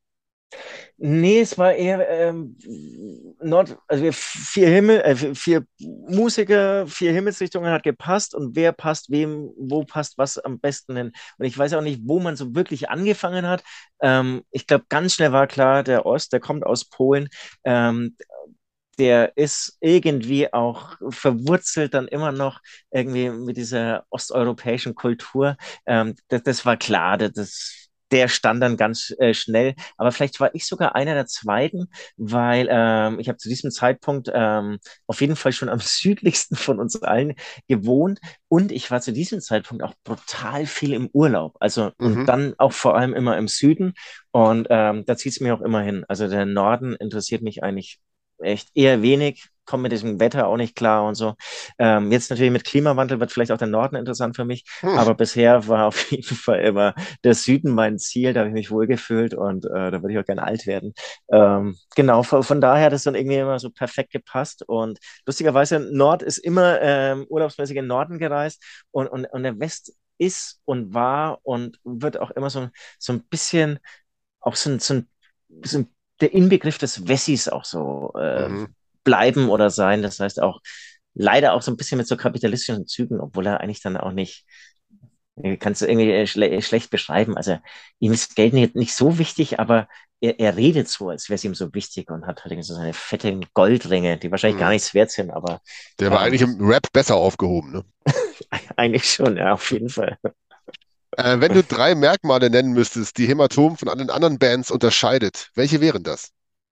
Nee, es war eher ähm, Nord, also wir vier Himmel, äh, vier Musiker, vier Himmelsrichtungen hat gepasst und wer passt wem, wo passt was am besten hin. Und ich weiß auch nicht, wo man so wirklich angefangen hat. Ähm, ich glaube, ganz schnell war klar, der Ost, der kommt aus Polen. Ähm, der ist irgendwie auch verwurzelt dann immer noch irgendwie mit dieser osteuropäischen Kultur. Ähm, das, das war klar, das, das der stand dann ganz äh, schnell. Aber vielleicht war ich sogar einer der Zweiten, weil ähm, ich habe zu diesem Zeitpunkt ähm, auf jeden Fall schon am südlichsten von uns allen gewohnt und ich war zu diesem Zeitpunkt auch brutal viel im Urlaub. Also und Mhm. dann auch vor allem immer im Süden und ähm, da zieht es mir auch immer hin. Also der Norden interessiert mich eigentlich echt eher wenig, komme mit diesem Wetter auch nicht klar und so. Ähm, jetzt natürlich mit Klimawandel wird vielleicht auch der Norden interessant für mich, Hm. aber bisher war auf jeden Fall immer der Süden mein Ziel, da habe ich mich wohlgefühlt und äh, da würde ich auch gerne alt werden. Ähm, genau, von, von daher hat es dann irgendwie immer so perfekt gepasst und lustigerweise Nord ist immer ähm, urlaubsmäßig in den Norden gereist und, und, und der West ist und war und wird auch immer so, so ein bisschen auch so ein, so ein, so ein der Inbegriff des Wessis auch so äh, Mhm. bleiben oder sein. Das heißt auch leider auch so ein bisschen mit so kapitalistischen Zügen, obwohl er eigentlich dann auch nicht, äh, kannst du irgendwie äh, schle schlecht beschreiben. Also ihm ist Geld nicht, nicht so wichtig, aber er, er redet so, als wäre es ihm so wichtig und hat halt irgendwie so seine fetten Goldringe, die wahrscheinlich gar Mhm. nichts wert sind, aber Der war ähm, eigentlich im Rap besser aufgehoben, ne? eigentlich schon, ja, auf jeden Fall. Äh, wenn du drei Merkmale nennen müsstest, die Hämatom von allen anderen Bands unterscheidet, welche wären das?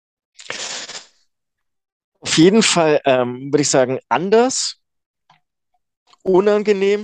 Auf jeden Fall ähm, würde ich sagen, anders, unangenehm,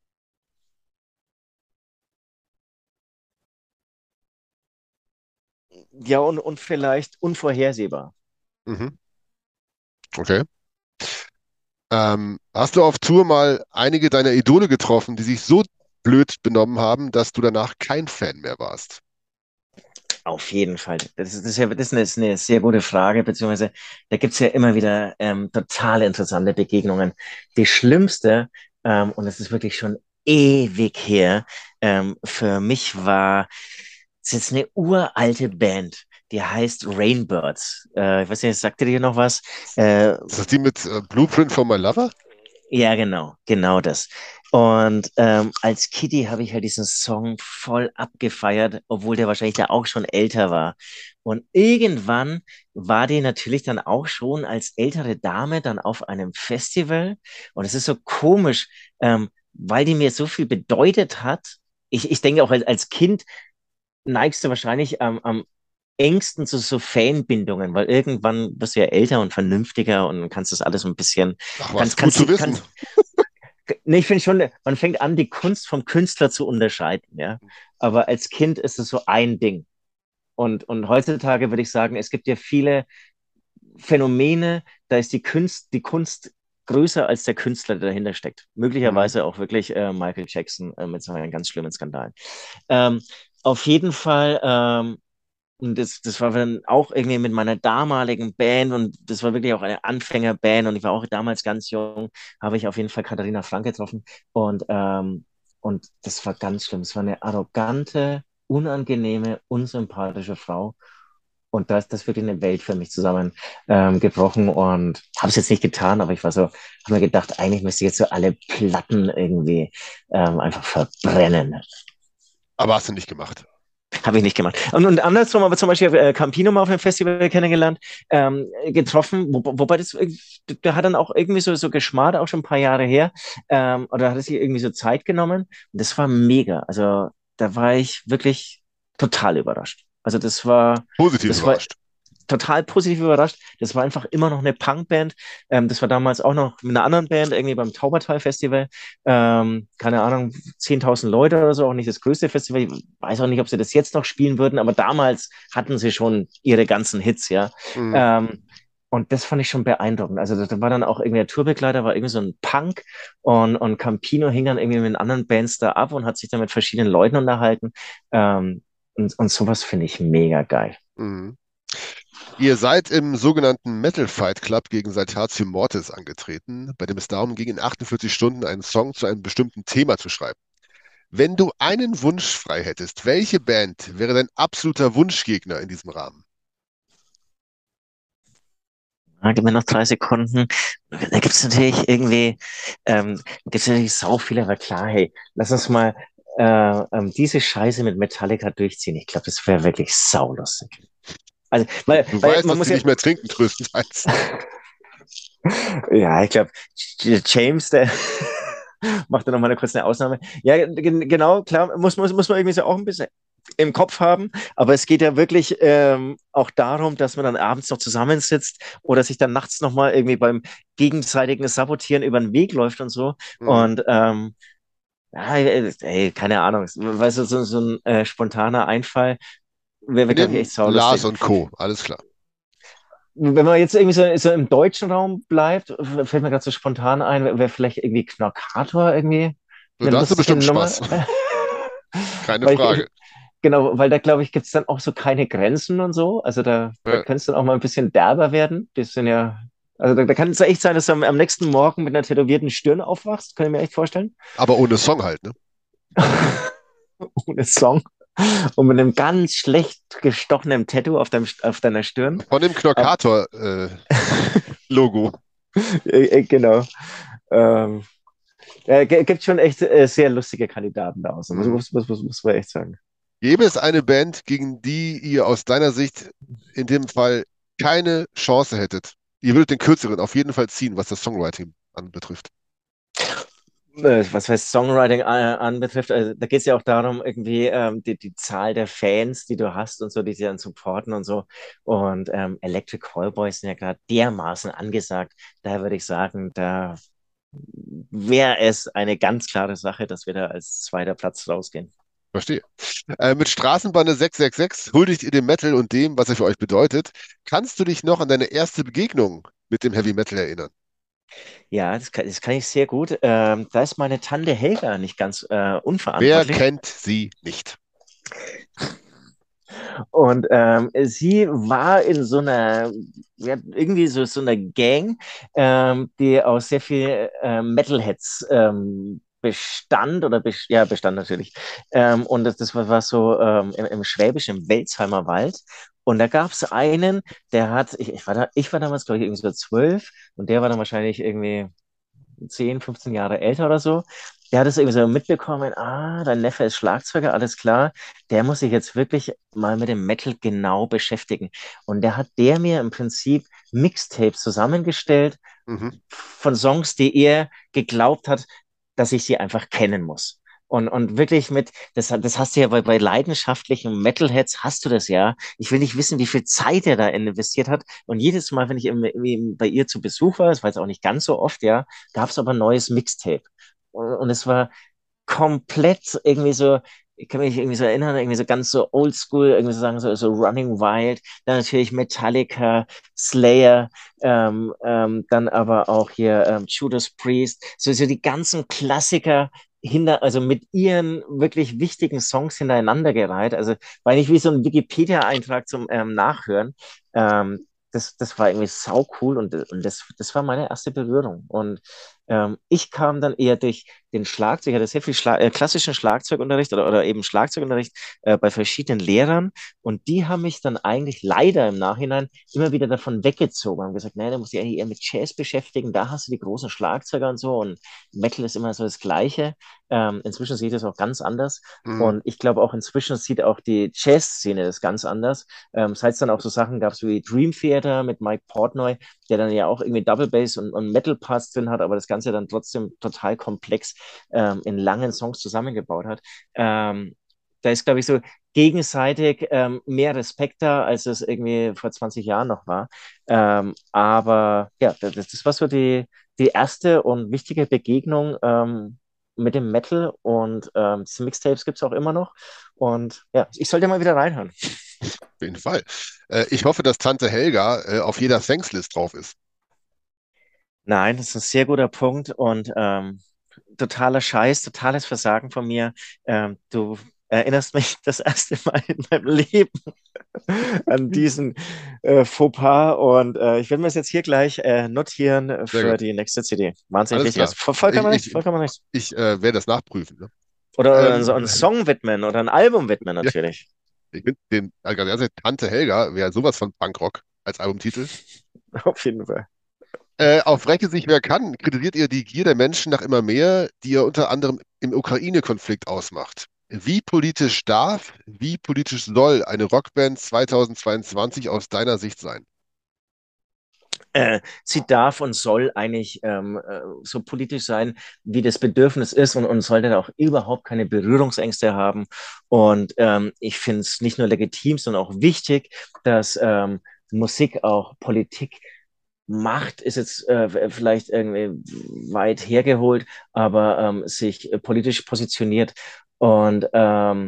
ja, und, und vielleicht unvorhersehbar. Mhm. Okay. Ähm, hast du auf Tour mal einige deiner Idole getroffen, die sich so blöd benommen haben, dass du danach kein Fan mehr warst? Auf jeden Fall. Das ist, das ist ja, das ist eine, ist eine sehr gute Frage, beziehungsweise da gibt's ja immer wieder ähm, total interessante Begegnungen. Die schlimmste, ähm, und das ist wirklich schon ewig her, ähm, für mich war, es ist jetzt eine uralte Band, die heißt Rainbirds. Äh, ich weiß nicht, sagt ihr dir noch was? Äh, Ist das die mit äh, Blueprint for My Lover? Ja, genau, genau das. Und ähm, als Kitty habe ich halt diesen Song voll abgefeiert, obwohl der wahrscheinlich da auch schon älter war. Und irgendwann war die natürlich dann auch schon als ältere Dame dann auf einem Festival. Und es ist so komisch, ähm, weil die mir so viel bedeutet hat. Ich, ich denke auch als, als Kind neigst du wahrscheinlich am, am engsten zu so Fanbindungen, weil irgendwann wirst du ja älter und vernünftiger und kannst das alles so ein bisschen, Ach was, kannst, gut kannst, zu die- wissen. kannst, nee, ich finde schon, man fängt an, die Kunst vom Künstler zu unterscheiden, ja. Aber als Kind ist es so ein Ding. Und, und heutzutage würde ich sagen, es gibt ja viele Phänomene, da ist die Kunst, die Kunst größer als der Künstler, der dahinter steckt. Mhm. Möglicherweise auch wirklich äh, Michael Jackson äh, mit seinen ganz schlimmen Skandalen. Ähm, auf jeden Fall, ähm, und das, das war dann auch irgendwie mit meiner damaligen Band und das war wirklich auch eine Anfängerband und ich war auch damals ganz jung, habe ich auf jeden Fall Katharina Frank getroffen und, ähm, und das war ganz schlimm. Es war eine arrogante, unangenehme, unsympathische Frau und da ist das wirklich eine Welt für mich zusammen ähm, gebrochen und habe es jetzt nicht getan, aber ich war so, habe mir gedacht, eigentlich müsste ich jetzt so alle Platten irgendwie ähm, einfach verbrennen. Aber hast du nicht gemacht. Habe ich nicht gemacht. Und, und andersrum, aber zum Beispiel äh, Campino mal auf einem Festival kennengelernt, ähm, getroffen, wo, wobei das, äh, der hat dann auch irgendwie so, so geschmarrt, auch schon ein paar Jahre her, ähm, oder hat er sich irgendwie so Zeit genommen. Und das war mega. Also da war ich wirklich total überrascht. Also das war, Positiv das war überrascht. total positiv überrascht. Das war einfach immer noch eine Punkband. Ähm, das war damals auch noch mit einer anderen Band, irgendwie beim Taubertal Festival. Ähm, keine Ahnung, zehntausend Leute oder so, auch nicht das größte Festival. Ich weiß auch nicht, ob sie das jetzt noch spielen würden, aber damals hatten sie schon ihre ganzen Hits, ja. Mhm. Ähm, und das fand ich schon beeindruckend. Also da war dann auch irgendwie der Tourbegleiter, war irgendwie so ein Punk und, und Campino hing dann irgendwie mit anderen Bands da ab und hat sich dann mit verschiedenen Leuten unterhalten. Ähm, und, und sowas finde ich mega geil. Mhm. Ihr seid im sogenannten Metal Fight Club gegen Saltatio Mortis angetreten, bei dem es darum ging, in achtundvierzig Stunden einen Song zu einem bestimmten Thema zu schreiben. Wenn du einen Wunsch frei hättest, welche Band wäre dein absoluter Wunschgegner in diesem Rahmen? Ah, gib mir noch drei Sekunden. Da gibt's natürlich irgendwie, ähm, gibt's natürlich sau viele, aber klar, hey, lass uns mal äh, ähm, diese Scheiße mit Metallica durchziehen. Ich glaube, das wäre wirklich saulustig. Also, weil, Du weil weißt, man dass muss sie ja, nicht mehr trinken, größtenteils. ja, ich glaube, James, der macht da nochmal eine kurze Ausnahme. Ja, gen- genau, klar, muss, muss, muss man irgendwie so auch ein bisschen im Kopf haben, aber es geht ja wirklich ähm, auch darum, dass man dann abends noch zusammensitzt oder sich dann nachts nochmal irgendwie beim gegenseitigen Sabotieren über den Weg läuft und so. Mhm. Und ähm, ja, ey, keine Ahnung, weißt du, so, so ein äh, spontaner Einfall wäre, wär, Wir glaube ich, nehmen echt Lars saulustig. und Co. Alles klar. Wenn man jetzt irgendwie so, so im deutschen Raum bleibt, fällt mir gerade so spontan ein, wäre vielleicht irgendwie Knorkator irgendwie So, eine da hast du lustige bestimmt Nummer. Spaß. Keine Weil ich, Frage. genau, weil da glaube ich, gibt es dann auch so keine Grenzen und so. Also da, da Ja. könnte es dann auch mal ein bisschen derber werden. Das sind ja, also da, da kann es ja echt sein, dass du am, am nächsten Morgen mit einer tätowierten Stirn aufwachst. Kann ich mir echt vorstellen. Aber ohne Song halt, ne? Ohne Song. Und mit einem ganz schlecht gestochenen Tattoo auf, deinem, auf deiner Stirn. Von dem Aber, Knorkator-Logo. äh, äh, genau. Ähm, äh, g- gibt schon echt äh, sehr lustige Kandidaten da außen. Muss, Mhm. muss, muss, muss, muss man echt sagen. Gäbe es eine Band, gegen die ihr aus deiner Sicht in dem Fall keine Chance hättet? Ihr würdet den kürzeren auf jeden Fall ziehen, was das Songwriting anbetrifft. Äh, Was heißt Songwriting äh, anbetrifft, also da geht es ja auch darum, irgendwie ähm, die, die Zahl der Fans, die du hast und so, die sie dann supporten und so. Und ähm, Electric Callboys sind ja gerade dermaßen angesagt. Daher würde ich sagen, da wäre es eine ganz klare Sache, dass wir da als zweiter Platz rausgehen. Verstehe. Äh, mit Straßenbahn sechs sechs sechs huldigt ihr dem Metal und dem, was er für euch bedeutet. Kannst du dich noch an deine erste Begegnung mit dem Heavy Metal erinnern? Ja, das kann, das kann ich sehr gut. Ähm, da ist meine Tante Helga nicht ganz äh, Wer unverantwortlich. kennt sie nicht? Und ähm, sie war in so einer, ja, irgendwie so, so einer Gang, ähm, die aus sehr viel äh, Metalheads ähm, bestand oder bes ja, bestand natürlich. Ähm, und das, das war, war so ähm, im, im Schwäbischen, im Welzheimer Wald. Und da gab es einen, der hat, ich, ich war da, ich war damals, glaube ich, irgendwie so zwölf und der war dann wahrscheinlich irgendwie zehn, fünfzehn Jahre älter oder so. Der hat es irgendwie so mitbekommen, ah, dein Neffe ist Schlagzeuger, alles klar. Der muss sich jetzt wirklich mal mit dem Metal genau beschäftigen. Und der hat der mir im Prinzip Mixtapes zusammengestellt Mhm. von Songs, die er geglaubt hat, dass ich sie einfach kennen muss. Und, und wirklich mit, das, das hast du ja bei, bei leidenschaftlichen Metalheads, hast du das ja. Ich will nicht wissen, wie viel Zeit er da investiert hat. Und jedes Mal, wenn ich im, im, bei ihr zu Besuch war, das war jetzt auch nicht ganz so oft, ja, gab es aber ein neues Mixtape. Und, und es war komplett irgendwie so, ich kann mich irgendwie so erinnern, irgendwie so ganz so oldschool, irgendwie so sagen, so, so Running Wild, dann natürlich Metallica, Slayer, ähm, ähm, dann aber auch hier ähm, Judas Priest, so, so die ganzen Klassiker hinter, also mit ihren wirklich wichtigen Songs hintereinandergereiht. Also war nicht wie so ein Wikipedia-Eintrag zum ähm, Nachhören. Ähm, das, das war irgendwie sau cool und, und das, das war meine erste Berührung. Und ähm, ich kam dann eher durch den Schlagzeug, ich hatte sehr viel Schla äh, klassischen Schlagzeugunterricht oder, oder eben Schlagzeugunterricht äh, bei verschiedenen Lehrern und die haben mich dann eigentlich leider im Nachhinein immer wieder davon weggezogen, haben gesagt, nein, da musst du dich eigentlich eher mit Jazz beschäftigen, da hast du die großen Schlagzeuger und so und Metal ist immer so das Gleiche. Ähm, inzwischen sehe ich das auch ganz anders Mhm. und ich glaube auch inzwischen sieht auch die Jazz-Szene das ganz anders. Ähm, seit es dann auch so Sachen gab wie Dream Theater mit Mike Portnoy, der dann ja auch irgendwie Double Bass und, und Metal Parts drin hat, aber das Ganze dann trotzdem total komplex ähm, in langen Songs zusammengebaut hat. Ähm, da ist, glaube ich, so gegenseitig ähm, mehr Respekt da, als es irgendwie vor zwanzig Jahren noch war. Ähm, aber ja, das, das war so die, die erste und wichtige Begegnung ähm, mit dem Metal und ähm, diese Mixtapes gibt es auch immer noch. Und ja, ich sollte mal wieder reinhören. Auf jeden Fall. Äh, ich hoffe, dass Tante Helga äh, auf jeder Thankslist drauf ist. Nein, das ist ein sehr guter Punkt und ähm, totaler Scheiß, totales Versagen von mir. Ähm, du erinnerst mich das erste Mal in meinem Leben an diesen äh, Fauxpas und äh, ich werde mir das jetzt hier gleich äh, notieren Sehr für gut. die nächste C D. Wahnsinnig Alles wichtig. klar. Also voll, Ich, vollkommen recht, ich, vollkommen recht. ich äh, werde das nachprüfen. Ne? Oder, oder so einen Ähm, Song widmen oder ein Album widmen ja, natürlich. ich finde den, also ganz ehrlich, Tante Helga wäre sowas von Punkrock als Albumtitel. Auf jeden Fall. Äh, auf Räche sich wer kann, kritisiert ihr die Gier der Menschen nach immer mehr, die ihr unter anderem im Ukraine-Konflikt ausmacht. Wie politisch darf, wie politisch soll eine Rockband zweitausendzweiundzwanzig aus deiner Sicht sein? Äh, sie darf und soll eigentlich ähm, äh, so politisch sein, wie das Bedürfnis ist und, und sollte auch überhaupt keine Berührungsängste haben. Und ähm, ich finde es nicht nur legitim, sondern auch wichtig, dass ähm, Musik auch Politik macht, ist jetzt äh, vielleicht irgendwie weit hergeholt, aber ähm, sich äh, politisch positioniert. Und ähm,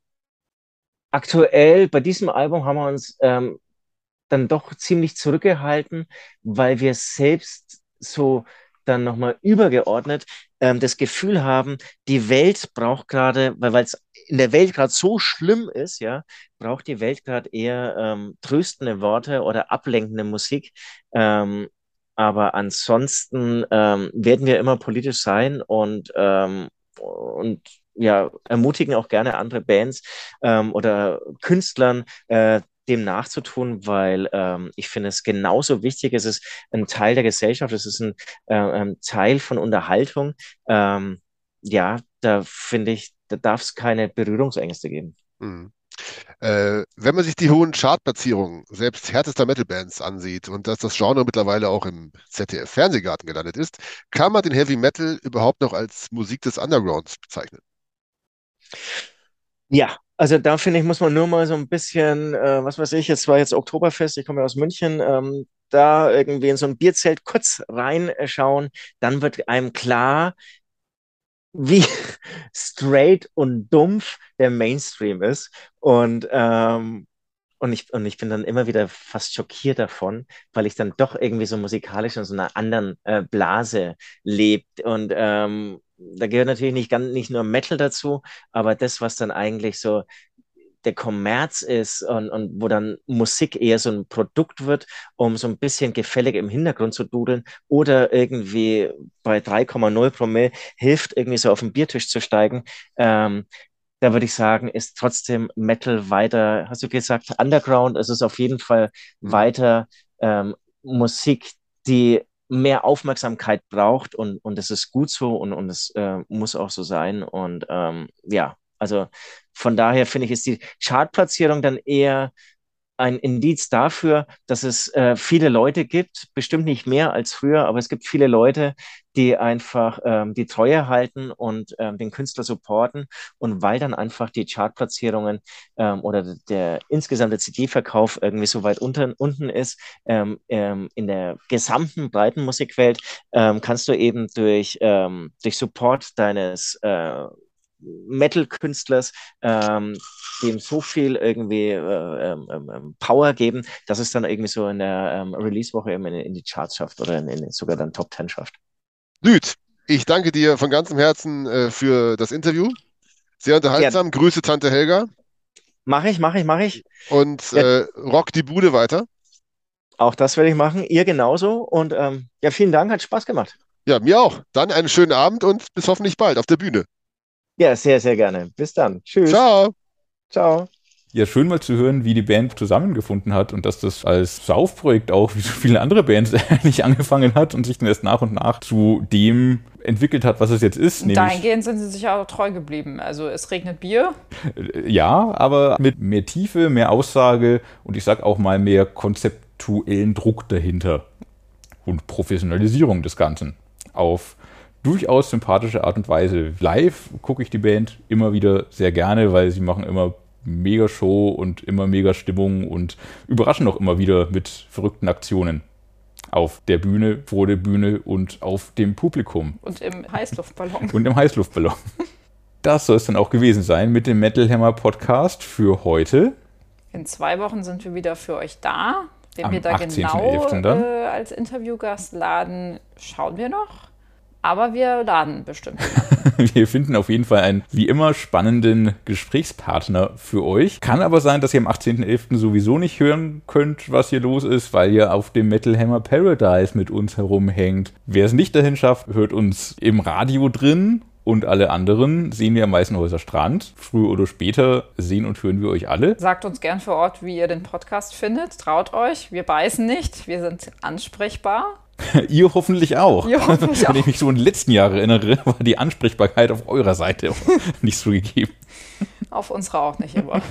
aktuell bei diesem Album haben wir uns ähm, dann doch ziemlich zurückgehalten, weil wir selbst so dann nochmal übergeordnet ähm, das Gefühl haben, die Welt braucht gerade, weil weil es in der Welt gerade so schlimm ist, ja, braucht die Welt gerade eher ähm, tröstende Worte oder ablenkende Musik. Ähm, aber ansonsten ähm, werden wir immer politisch sein und, ähm, und ja, ermutigen auch gerne andere Bands ähm, oder Künstlern, äh, dem nachzutun, weil ähm, ich finde es genauso wichtig. Es ist ein Teil der Gesellschaft, es ist ein äh, ein Teil von Unterhaltung. Ähm, ja, da finde ich, da darf es keine Berührungsängste geben. Hm. Äh, wenn man sich die hohen Chartplatzierungen selbst härtester Metal-Bands ansieht und dass das Genre mittlerweile auch im Z D F-Fernsehgarten gelandet ist, kann man den Heavy Metal überhaupt noch als Musik des Undergrounds bezeichnen? Ja, also da finde ich, muss man nur mal so ein bisschen, äh, was weiß ich, jetzt war jetzt Oktoberfest, ich komme ja aus München, ähm, da irgendwie in so ein Bierzelt kurz reinschauen, dann wird einem klar, wie straight und dumpf der Mainstream ist. Und, ähm, und ich, und ich bin dann immer wieder fast schockiert davon, weil ich dann doch irgendwie so musikalisch in so einer anderen äh, Blase lebt. Und ähm, da gehört natürlich nicht, ganz, nicht nur Metal dazu, aber das, was dann eigentlich so der Kommerz ist und, und wo dann Musik eher so ein Produkt wird, um so ein bisschen gefällig im Hintergrund zu dudeln oder irgendwie bei drei Komma null Promille hilft, irgendwie so auf den Biertisch zu steigen. Ähm, da würde ich sagen, ist trotzdem Metal weiter, hast du gesagt, Underground, es ist auf jeden Fall Hm. weiter ähm, Musik, die mehr Aufmerksamkeit braucht und, und es ist gut so und, und es äh, muss auch so sein. Und ähm, ja, also von daher finde ich, ist die Chartplatzierung dann eher ein Indiz dafür, dass es äh, viele Leute gibt, bestimmt nicht mehr als früher, aber es gibt viele Leute, die einfach ähm, die Treue halten und ähm, den Künstler supporten. Und weil dann einfach die Chartplatzierungen ähm, oder der insgesamte C D-Verkauf irgendwie so weit unten, unten ist, ähm, ähm, in der gesamten breiten Musikwelt, ähm, kannst du eben durch, ähm, durch Support deines äh, Metal-Künstlers ähm, dem so viel irgendwie äh, ähm, ähm, Power geben, dass es dann irgendwie so in der ähm, Release-Woche eben in, in die Charts schafft oder in, in sogar dann Top Ten schafft. Süd, ich danke dir von ganzem Herzen äh, für das Interview. Sehr unterhaltsam. Ja. Grüße Tante Helga. Mach ich, mach ich, mach ich. Und ja. äh, rock die Bude weiter. Auch das werde ich machen. Ihr genauso. Und ähm, ja, vielen Dank, hat Spaß gemacht. Ja, mir auch. Dann einen schönen Abend und bis hoffentlich bald auf der Bühne. Ja, sehr, sehr gerne. Bis dann. Tschüss. Ciao. Ciao. Ja, schön mal zu hören, wie die Band zusammengefunden hat und dass das als Saufprojekt auch, wie so viele andere Bands, nicht angefangen hat und sich dann erst nach und nach zu dem entwickelt hat, was es jetzt ist. Dahingehend sind sie sich auch treu geblieben. Also es regnet Bier. Ja, aber mit mehr Tiefe, mehr Aussage und ich sag auch mal mehr konzeptuellen Druck dahinter und Professionalisierung des Ganzen auf durchaus sympathische Art und Weise. Live gucke ich die Band immer wieder sehr gerne, weil sie machen immer mega Show und immer mega Stimmung und überraschen auch immer wieder mit verrückten Aktionen. Auf der Bühne, vor der Bühne und auf dem Publikum. Und im Heißluftballon. Und im Heißluftballon. Das soll es dann auch gewesen sein mit dem Metal Hammer Podcast für heute. In zwei Wochen sind wir wieder für euch da. Wen Am wir da genau äh, als Interviewgast laden, schauen wir noch. Aber wir laden bestimmt. Wir finden auf jeden Fall einen, wie immer, spannenden Gesprächspartner für euch. Kann aber sein, dass ihr am achtzehnten elften sowieso nicht hören könnt, was hier los ist, weil ihr auf dem Metal Hammer Paradise mit uns herumhängt. Wer es nicht dahin schafft, hört uns im Radio drin. Und alle anderen sehen wir am Weißenhäuser Strand. Früher oder später sehen und hören wir euch alle. Sagt uns gern vor Ort, wie ihr den Podcast findet. Traut euch, wir beißen nicht, wir sind ansprechbar. Ihr hoffentlich auch. Ihr hoffentlich auch. Wenn ich mich so in den letzten Jahren erinnere, war die Ansprechbarkeit auf eurer Seite nicht so gegeben. Auf unserer auch nicht immer.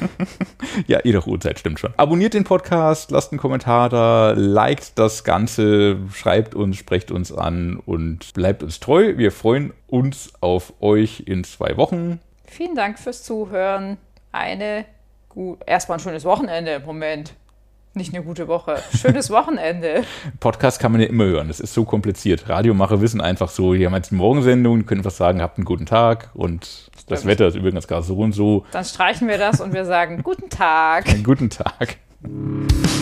Ja, ihr doch Uhrzeit, stimmt schon. Abonniert den Podcast, lasst einen Kommentar da, liked das Ganze, schreibt uns, sprecht uns an und bleibt uns treu. Wir freuen uns auf euch in zwei Wochen. Vielen Dank fürs Zuhören. Eine gut, erstmal ein schönes Wochenende im Moment. Nicht eine gute Woche. Schönes Wochenende. Podcast kann man ja immer hören. Das ist so kompliziert. Radiomacher wissen einfach so, die haben jetzt eine Morgensendung, können was sagen, habt einen guten Tag und Stimmt. Das Wetter ist übrigens gerade so und so. Dann streichen wir das und wir sagen guten Tag. Einen guten Tag.